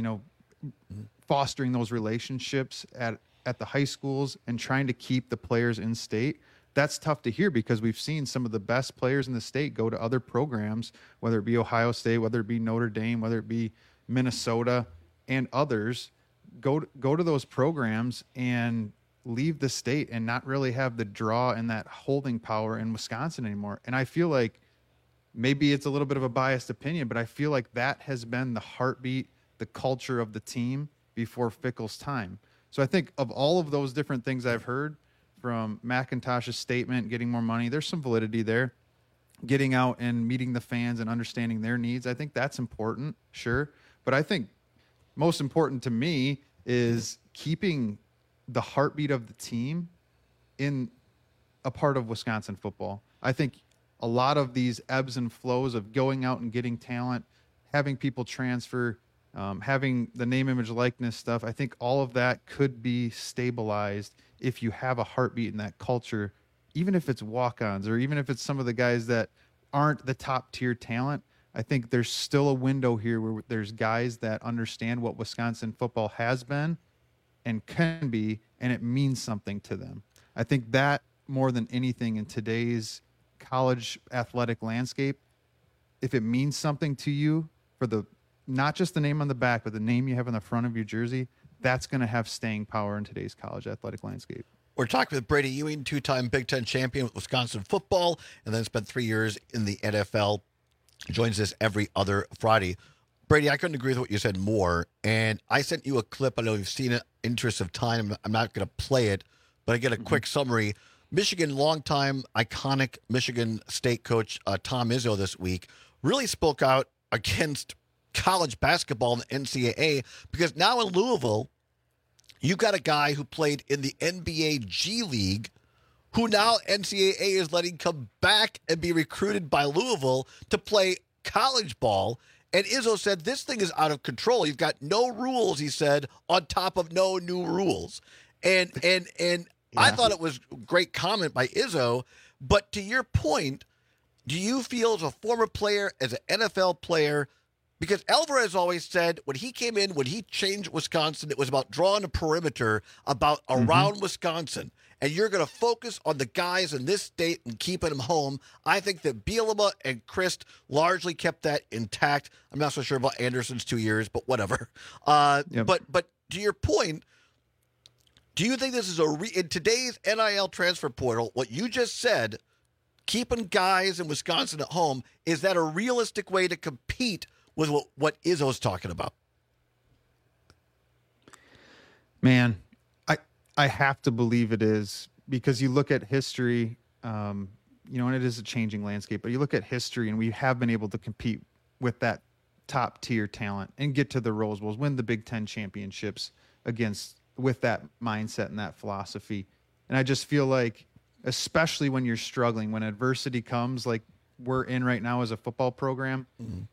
fostering those relationships at the high schools and trying to keep the players in state, that's tough to hear, because we've seen some of the best players in the state go to other programs, whether it be Ohio State, whether it be Notre Dame, whether it be Minnesota and others, go to those programs and leave the state and not really have the draw and that holding power in Wisconsin anymore. And I feel like maybe it's a little bit of a biased opinion, but I feel like that has been the heartbeat, the culture of the team before Fickell's time. So I think of all of those different things I've heard from McIntosh's statement, getting more money, there's some validity there. Getting out and meeting the fans and understanding their needs, I think that's important, sure. But I think most important to me is keeping the heartbeat of the team in a part of Wisconsin football. I think a lot of these ebbs and flows of going out and getting talent, having people transfer, having the name, image, likeness stuff, I think all of that could be stabilized if you have a heartbeat in that culture, even if it's walk-ons or even if it's some of the guys that aren't the top-tier talent. I think there's still a window here where there's guys that understand what Wisconsin football has been and can be, and it means something to them. I think that more than anything in today's college athletic landscape, if it means something to you for not just the name on the back, but the name you have on the front of your jersey, that's going to have staying power in today's college athletic landscape. We're talking with Brady Ewing, 2-time Big Ten champion with Wisconsin football, and then spent 3 years in the NFL. Joins us every other Friday. Brady, I couldn't agree with what you said more. And I sent you a clip. I know you've seen it. Interest of time, I'm not going to play it, but I get a quick summary. Michigan, longtime iconic Michigan State coach Tom Izzo this week really spoke out against college basketball in the NCAA, because now in Louisville, you got a guy who played in the NBA G League who now NCAA is letting come back and be recruited by Louisville to play college ball. And Izzo said, this thing is out of control. You've got no rules, he said, on top of no new rules. And I thought it was a great comment by Izzo. But to your point, do you feel as a former player, as an NFL player, because Alvarez always said when he came in, when he changed Wisconsin, it was about drawing a perimeter around Wisconsin. And you're going to focus on the guys in this state and keeping them home. I think that Bielema and Christ largely kept that intact. I'm not so sure about Anderson's 2 years, but whatever. Yep. But to your point, do you think this is in today's NIL transfer portal, what you just said, keeping guys in Wisconsin at home, is that a realistic way to compete with what Izzo's talking about? Man, I have to believe it is, because you look at history, and it is a changing landscape, but you look at history and we have been able to compete with that top tier talent and get to the Rose Bowls, win the Big Ten championships with that mindset and that philosophy. And I just feel like, especially when you're struggling, when adversity comes, like we're in right now as a football program,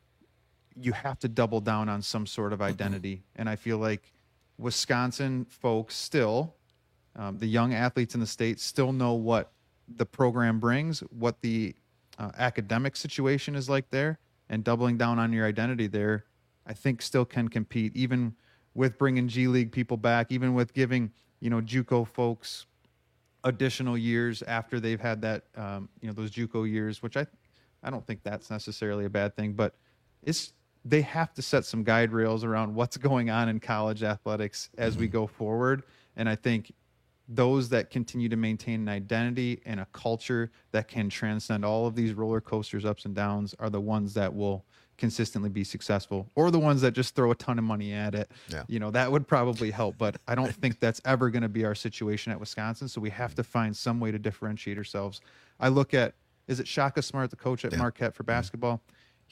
you have to double down on some sort of identity. And I feel like Wisconsin folks still, the young athletes in the state still know what the program brings, what the academic situation is like there, and doubling down on your identity there, I think still can compete, even with bringing G League people back, even with giving, JUCO folks additional years after they've had that, those JUCO years, which I don't think that's necessarily a bad thing, but they have to set some guide rails around what's going on in college athletics as we go forward. And I think those that continue to maintain an identity and a culture that can transcend all of these roller coasters, ups and downs, are the ones that will consistently be successful, or the ones that just throw a ton of money at it. Yeah. That would probably help, but I don't think that's ever going to be our situation at Wisconsin. So we have to find some way to differentiate ourselves. I look at, is it Shaka Smart, the coach at Marquette for basketball?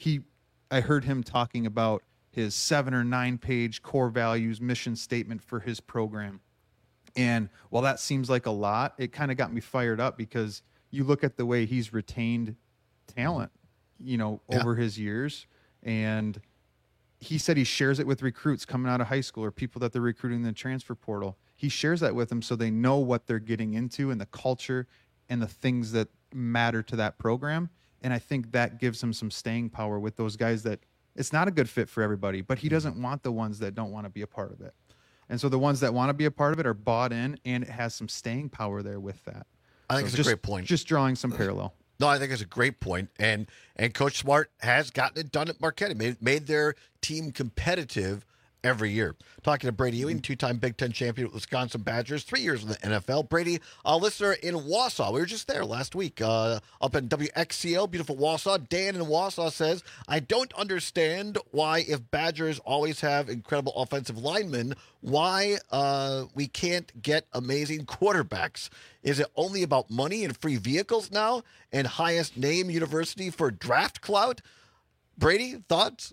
I heard him talking about his 7 or 9 page core values mission statement for his program. And while that seems like a lot, it kind of got me fired up, because you look at the way he's retained talent, over his years. And he said he shares it with recruits coming out of high school or people that they're recruiting in the transfer portal. He shares that with them so they know what they're getting into and the culture and the things that matter to that program. And I think that gives him some staying power with those guys that it's not a good fit for everybody, but he doesn't want the ones that don't want to be a part of it. And so the ones that want to be a part of it are bought in, and it has some staying power there with that. I think it's a great point. Just drawing some parallel. No, I think it's a great point. And Coach Smart has gotten it done at Marquette. He made their team competitive every year. Talking to Brady Ewing, 2-time Big Ten champion with Wisconsin Badgers, 3 years in the NFL. Brady, a listener in Wausau. We were just there last week up in WXCO, beautiful Wausau. Dan in Wausau says, I don't understand why, if Badgers always have incredible offensive linemen, why we can't get amazing quarterbacks. Is it only about money and free vehicles now and highest name university for draft clout? Brady, thoughts?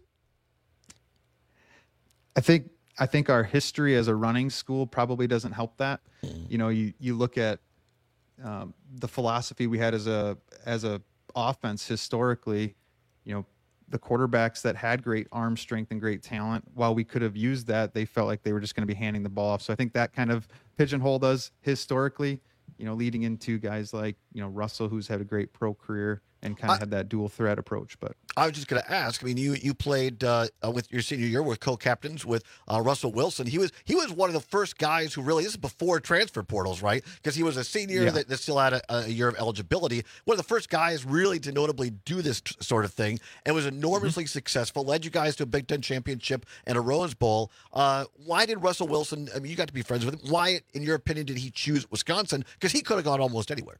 I think our history as a running school probably doesn't help that. You look at the philosophy we had as a offense historically. The quarterbacks that had great arm strength and great talent, while we could have used that, they felt like they were just going to be handing the ball off. So I think that kind of pigeonholed us historically. Leading into guys like Russell, who's had a great pro career and kind of had that dual threat approach. But I was just going to ask. I mean, you played with your senior year with co-captains with Russell Wilson. He was one of the first guys who really, this is before transfer portals, right? Because he was a senior that still had a year of eligibility. One of the first guys really to notably do this sort of thing, and was enormously successful. Led you guys to a Big Ten championship and a Rose Bowl. Why did Russell Wilson? I mean, you got to be friends with him. Why, in your opinion, did he choose Wisconsin? Because he could have gone almost anywhere.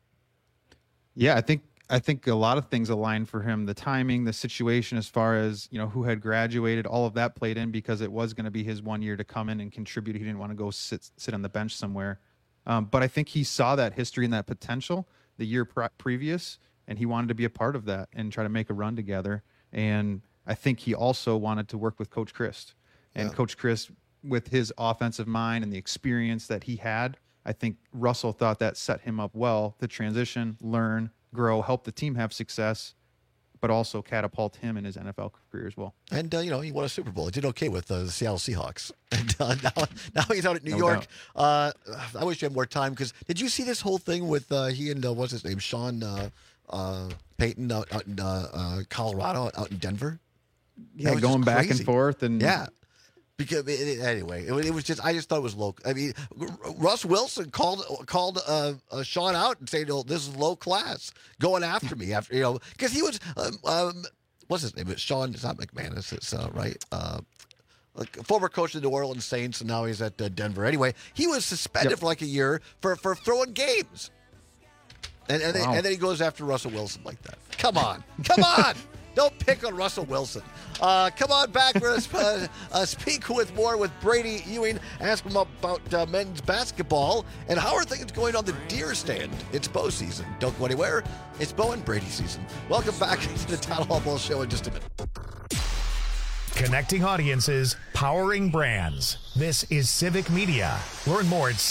Yeah, I think a lot of things aligned for him. The timing, the situation, as far as who had graduated, all of that played in, because it was going to be his 1 year to come in and contribute. He didn't want to go sit on the bench somewhere. But I think he saw that history and that potential the year previous, and he wanted to be a part of that and try to make a run together. And I think he also wanted to work with Coach Christ. And Coach Christ, with his offensive mind and the experience that he had, I think Russell thought that set him up well to transition, learn, grow, help the team have success, but also catapult him in his NFL career as well. And, he won a Super Bowl. He did okay with the Seattle Seahawks. And now he's out at New York. I wish you had more time, because did you see this whole thing with he and, what's his name, Sean Payton out in Colorado, out in Denver? Yeah, going back and forth. And yeah. Because anyway, it was just, I just thought it was low. I mean, Russ Wilson called Sean out and saying, this is low class, going after me after, because he was, what's his name? It's Sean, it's not McManus, it's right. Former coach of the New Orleans Saints, and now he's at Denver. Anyway, he was suspended for like a year for throwing games. And then he goes after Russell Wilson like that. Come on. Don't pick on Russell Wilson. Come on back. We're going to speak with Brady Ewing. Ask him about men's basketball and how are things going on the deer stand. It's bow season. Don't go anywhere. It's Bo and Brady season. Welcome back to the Town Hall Bowl Show in just a minute. Connecting audiences, powering brands. This is Civic Media. Learn more at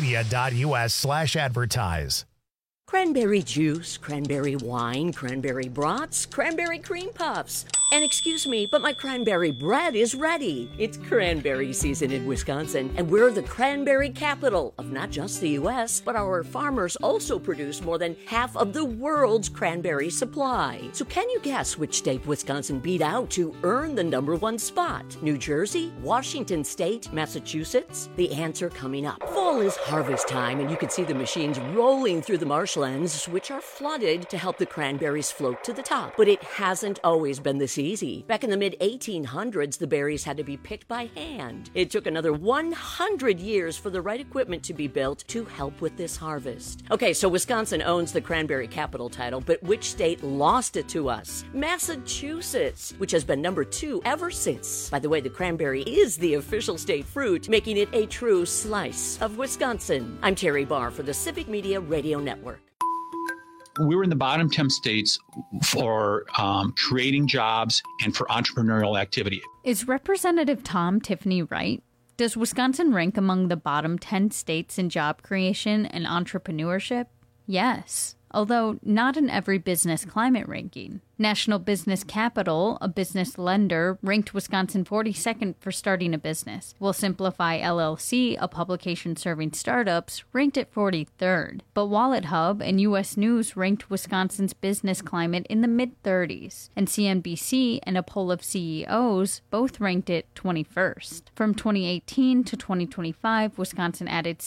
civicmedia.us/advertise. Cranberry juice, cranberry wine, cranberry brats, cranberry cream puffs. And excuse me, but my cranberry bread is ready. It's cranberry season in Wisconsin, and we're the cranberry capital of not just the U.S., but our farmers also produce more than half of the world's cranberry supply. So can you guess which state Wisconsin beat out to earn the #1 spot? New Jersey, Washington State, Massachusetts? The answer coming up. Fall is harvest time, and you can see the machines rolling through the marshlands, which are flooded to help the cranberries float to the top. But it hasn't always been this easy. Back in the mid-1800s, the berries had to be picked by hand. It took another 100 years for the right equipment to be built to help with this harvest. Okay, so Wisconsin owns the cranberry capital title, but which state lost it to us? Massachusetts, which has been #2 ever since. By the way, the cranberry is the official state fruit, making it a true slice of Wisconsin. I'm Terry Barr for the Civic Media Radio Network. We were in the bottom 10 states for creating jobs and for entrepreneurial activity. Is Representative Tom Tiffany right? Does Wisconsin rank among the bottom 10 states in job creation and entrepreneurship? Yes, although not in every business climate ranking. National Business Capital, a business lender, ranked Wisconsin 42nd for starting a business, while Simplify LLC, a publication serving startups, ranked it 43rd. But Wallet Hub and U.S. News ranked Wisconsin's business climate in the mid-30s, and CNBC and a poll of CEOs both ranked it 21st. From 2018 to 2025, Wisconsin added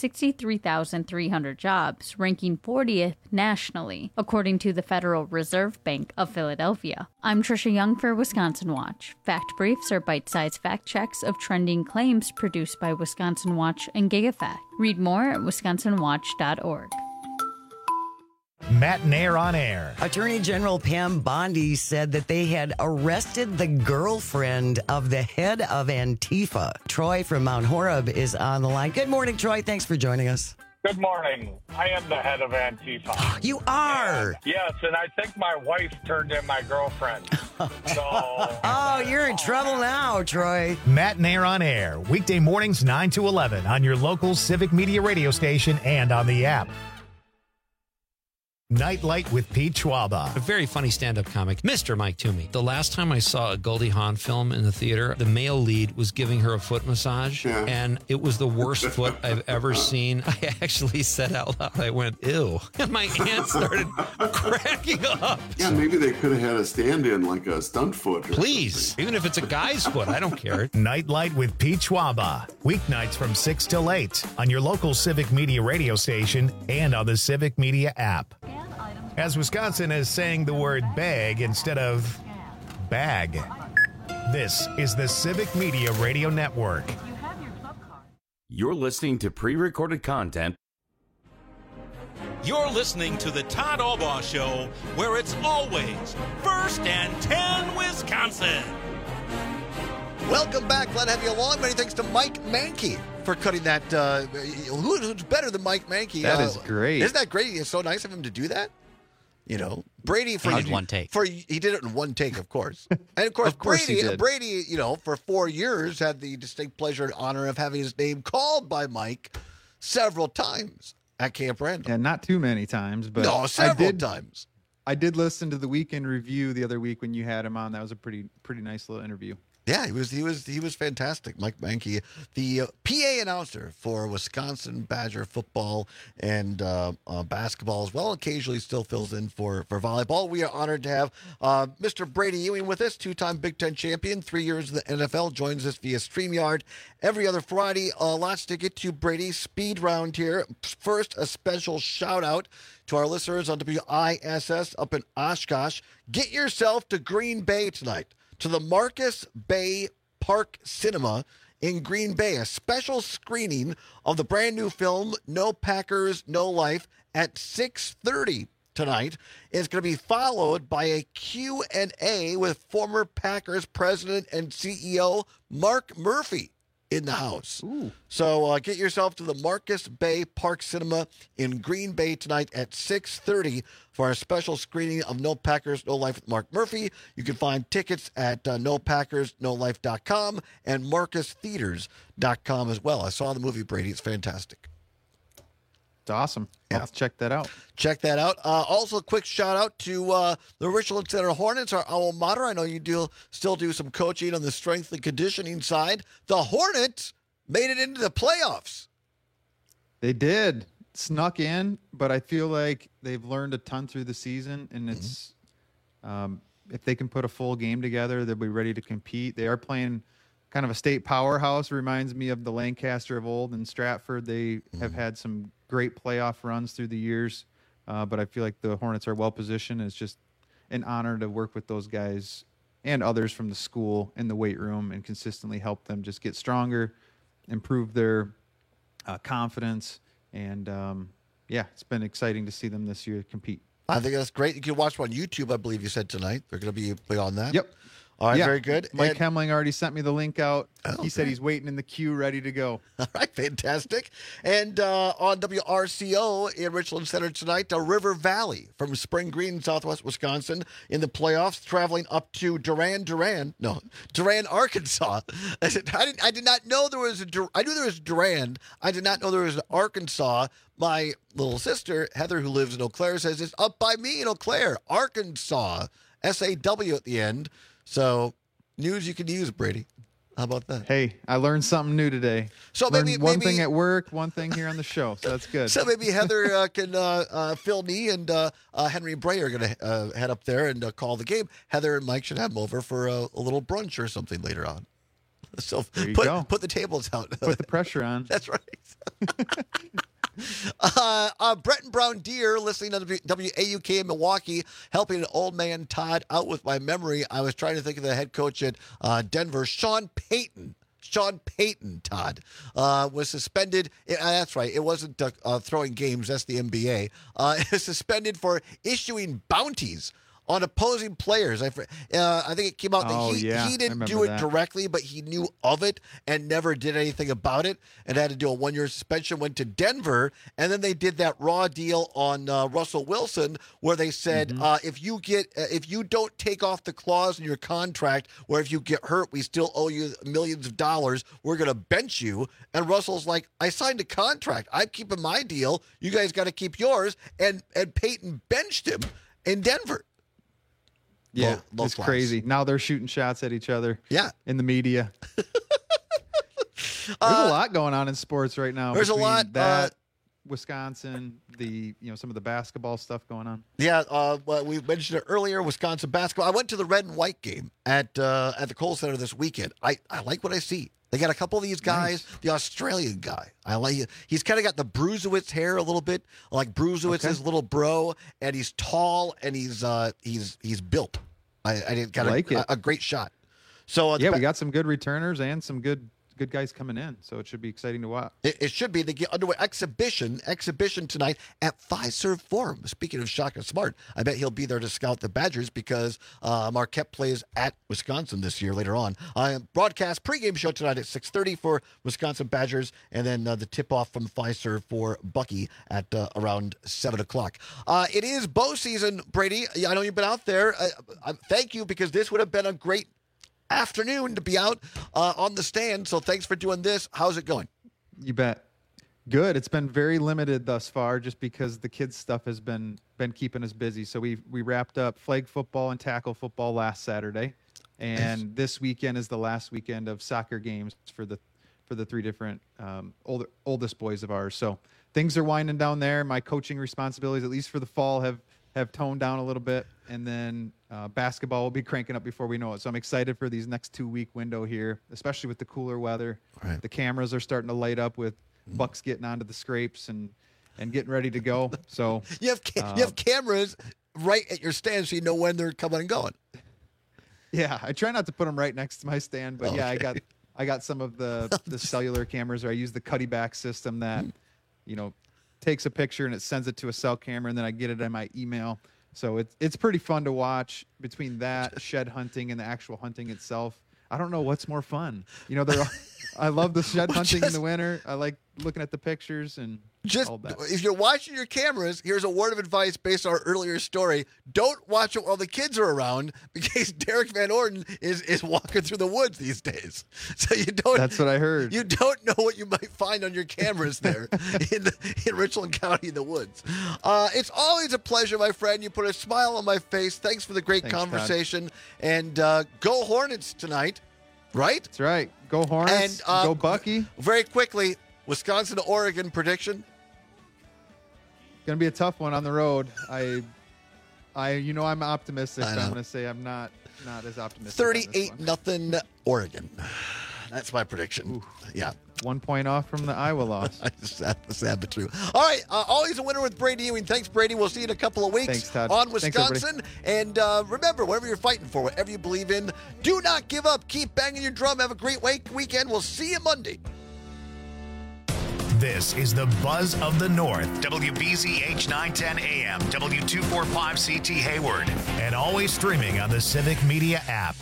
63,300 jobs, ranking 40th nationally, according to the Federal Reserve Bank of Philadelphia. I'm Trisha Young for Wisconsin Watch. Fact Briefs are bite-sized fact checks of trending claims produced by Wisconsin Watch and GigaFact. Read more at wisconsinwatch.org. Matt Nair on air. Attorney General Pam Bondi said that they had arrested the girlfriend of the head of Antifa. Troy from Mount Horeb is on the line. Good morning, Troy. Thanks for joining us. Good morning. I am the head of Antifa. You are? And, yes, and I think my wife turned in my girlfriend. Oh, you're in trouble now, Troy. Matt Nair on air. Weekday mornings 9 to 11 on your local Civic Media radio station and on the app. Nightlight with Pete Schwaba. A very funny stand-up comic, Mr. Mike Toomey. The last time I saw a Goldie Hawn film in the theater, the male lead was giving her a foot massage, and it was the worst foot I've ever seen. I actually said out loud, I went, ew. And my aunt started cracking up. Yeah, maybe they could have had a stand-in, like a stunt foot. Please, something. Even if it's a guy's foot, I don't care. Nightlight with Pete Schwaba. Weeknights from 6 till 8 on your local Civic Media radio station and on the Civic Media app. As Wisconsin is saying the word bag instead of bag. This is the Civic Media Radio Network. You're listening to pre-recorded content. You're listening to the Todd Albaugh Show, where it's always First and 10 Wisconsin. Welcome back. Glad to have you along. Many thanks to Mike Mankey for cutting that. Who's better than Mike Mankey? That is great. Isn't that great? It's so nice of him to do that. You know, Brady for one take. He did it in one take, of course. And of course, Brady, you know, for 4 years had the distinct pleasure and honor of having his name called by Mike several times at Camp Randall. Yeah, not too many times, but several times. I did listen to the Weekend Review the other week when you had him on. That was a pretty nice little interview. Yeah, he was fantastic. Mike Mankey, the PA announcer for Wisconsin Badger football and basketball as well. Occasionally still fills in for volleyball. We are honored to have Mr. Brady Ewing with us, two-time Big Ten champion, 3 years in the NFL, joins us via StreamYard every other Friday. Lots to get to, Brady. Speed round here. First, a special shout-out to our listeners on WISS up in Oshkosh. Get yourself to Green Bay tonight, to the Marcus Bay Park Cinema in Green Bay, a special screening of the brand new film No Packers, No Life at 6:30 tonight. It's going to be followed by a Q&A with former Packers president and CEO Mark Murphy in the house. So get yourself to the Marcus Bay Park Cinema in Green Bay tonight at 6:30 for our special screening of No Packers, No Life with Mark Murphy. You can find tickets at NoPackersNoLife.com and MarcusTheaters.com as well. I saw the movie, Brady. It's fantastic. It's awesome. I'll have to check that out. Check that out. Also, a quick shout out to the Richland Center Hornets, our alma mater. I know you still do some coaching on the strength and conditioning side. The Hornets made it into the playoffs. They did. Snuck in, but I feel like they've learned a ton through the season, and it's if they can put a full game together, they'll be ready to compete. They are playing kind of a state powerhouse. Reminds me of the Lancaster of old and Stratford. They have had some great playoff runs through the years, but I feel like the Hornets are well positioned. It's just an honor to work with those guys and others from the school in the weight room and consistently help them just get stronger, improve their confidence, and it's been exciting to see them this year compete. I think that's great. You can watch them on YouTube, I believe you said tonight. They're going to be on that. Yep. All right, very good. Mike Hemling already sent me the link out. He said he's waiting in the queue, ready to go. All right, fantastic. And on WRCO in Richland Center tonight, River Valley from Spring Green, Southwest Wisconsin, in the playoffs, traveling up to Durand, Arkansas. I did not know there was I knew there was Durand. I did not know there was an Arkansas. My little sister, Heather, who lives in Eau Claire, says it's up by me in Eau Claire, Arkansas. SAW at the end. So, news you can use, Brady. How about that? Hey, I learned something new today. So maybe one thing at work, one thing here on the show. So that's good. So maybe Heather can Phil Nee and Henry Bray are going to head up there and call the game. Heather and Mike should have them over for a little brunch or something later on. So put the tables out. Put the pressure on. That's right. Breton Brown Deer, listening to WAUK in Milwaukee, helping an old man Todd out with my memory. I was trying to think of the head coach at Denver, Sean Payton, Todd, was suspended. That's right. It wasn't throwing games. That's the NBA. Suspended for issuing bounties on opposing players. I think it came out that he didn't do it directly, but he knew of it and never did anything about it and had to do a 1-year suspension, went to Denver, and then they did that raw deal on Russell Wilson where they said, if you don't take off the clause in your contract where if you get hurt, we still owe you millions of dollars, we're going to bench you. And Russell's like, I signed a contract. I'm keeping my deal. You guys got to keep yours. And Peyton benched him in Denver. Yeah, it's crazy. Now they're shooting shots at each other. Yeah, in the media. There's a lot going on in sports right now. There's a lot. That Wisconsin, some of the basketball stuff going on. Yeah, well, we mentioned it earlier. Wisconsin basketball. I went to the red and white game at the Kohl Center this weekend. I like what I see. They got a couple of these guys. Nice. The Australian guy, I like it. He's kind of got the Bruisewitz hair a little bit, like Bruisewitz's little bro, and he's tall and he's built. I got a great shot. So we got some good returners and some good guys coming in, so it should be exciting to watch. It should be. They get underway exhibition tonight at Fiserv Forum. Speaking of Shaka Smart, I bet he'll be there to scout the Badgers because Marquette plays at Wisconsin this year later on. Broadcast pregame show tonight at 6:30 for Wisconsin Badgers, and then the tip-off from Fiserv for Bucky at around 7 o'clock. It is bow season, Brady. I know you've been out there. Thank you, because this would have been a great afternoon to be out on the stand. So thanks for doing this. How's it going? You bet. Good. It's been very limited thus far just because the kids stuff has been keeping us busy. So we wrapped up flag football and tackle football last Saturday. And this weekend is the last weekend of soccer games for the 3 different oldest boys of ours. So things are winding down there. My coaching responsibilities, at least for the fall, have toned down a little bit. And then basketball will be cranking up before we know it. So I'm excited for these next 2-week window here, especially with the cooler weather. Right. The cameras are starting to light up with bucks getting onto the scrapes and getting ready to go. So you have cameras right at your stand so you know when they're coming and going. Yeah, I try not to put them right next to my stand, but yeah, I got some of the cellular cameras, or I use the Cuddy back system that takes a picture and it sends it to a cell camera, and then I get it in my email. So it's pretty fun to watch between that, shed hunting, and the actual hunting itself. I don't know what's more fun. You know, I love the shed hunting in the winter. I like looking at the pictures and all that. If you're watching your cameras, here's a word of advice based on our earlier story. Don't watch it while the kids are around, because Derek Van Orden is walking through the woods these days. So you don't. That's what I heard. You don't know what you might find on your cameras there in Richland County in the woods. It's always a pleasure, my friend. You put a smile on my face. Thanks for the great conversation. Todd. And go Hornets tonight, right? That's right. Go Hornets. And go Bucky. Very quickly, Wisconsin to Oregon prediction. Going to be a tough one on the road. I'm optimistic. But I'm going to say I'm not as optimistic. 38-0 Oregon. That's my prediction. Ooh. Yeah. 1 point off from the Iowa loss. Sad but true. All right. Always a winner with Brady Ewing. Thanks, Brady. We'll see you in a couple of weeks. Thanks, Todd. On Wisconsin. And remember, whatever you're fighting for, whatever you believe in, do not give up. Keep banging your drum. Have a great weekend. We'll see you Monday. This is the Buzz of the North, WBZH 910 AM, W245 CT Hayward, and always streaming on the Civic Media app.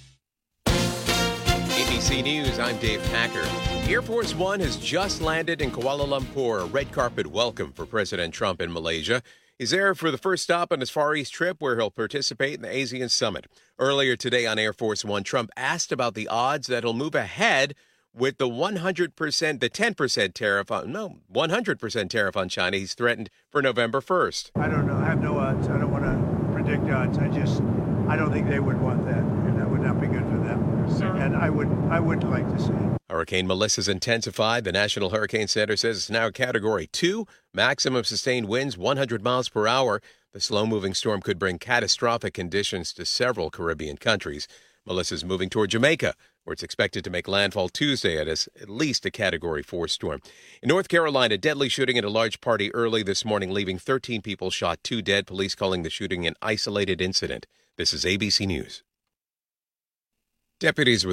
ABC News, I'm Dave Packer. Air Force One has just landed in Kuala Lumpur, a red carpet welcome for President Trump in Malaysia. He's there for the first stop on his Far East trip, where he'll participate in the ASEAN Summit. Earlier today on Air Force One, Trump asked about the odds that he'll move ahead with the 10% tariff on 100% tariff on China he's threatened for November 1st. I don't know. I have no odds. I don't want to predict odds. I don't think they would want that, and that would not be good for them. And I would like to see it. Hurricane Melissa's intensified. The National Hurricane Center says it's now Category 2, maximum sustained winds 100 miles per hour. The slow-moving storm could bring catastrophic conditions to several Caribbean countries. Melissa's moving toward Jamaica, where it's expected to make landfall Tuesday as at least a Category 4 storm. In North Carolina, deadly shooting at a large party early this morning, leaving 13 people shot, 2 dead. Police calling the shooting an isolated incident. This is ABC News. Deputies with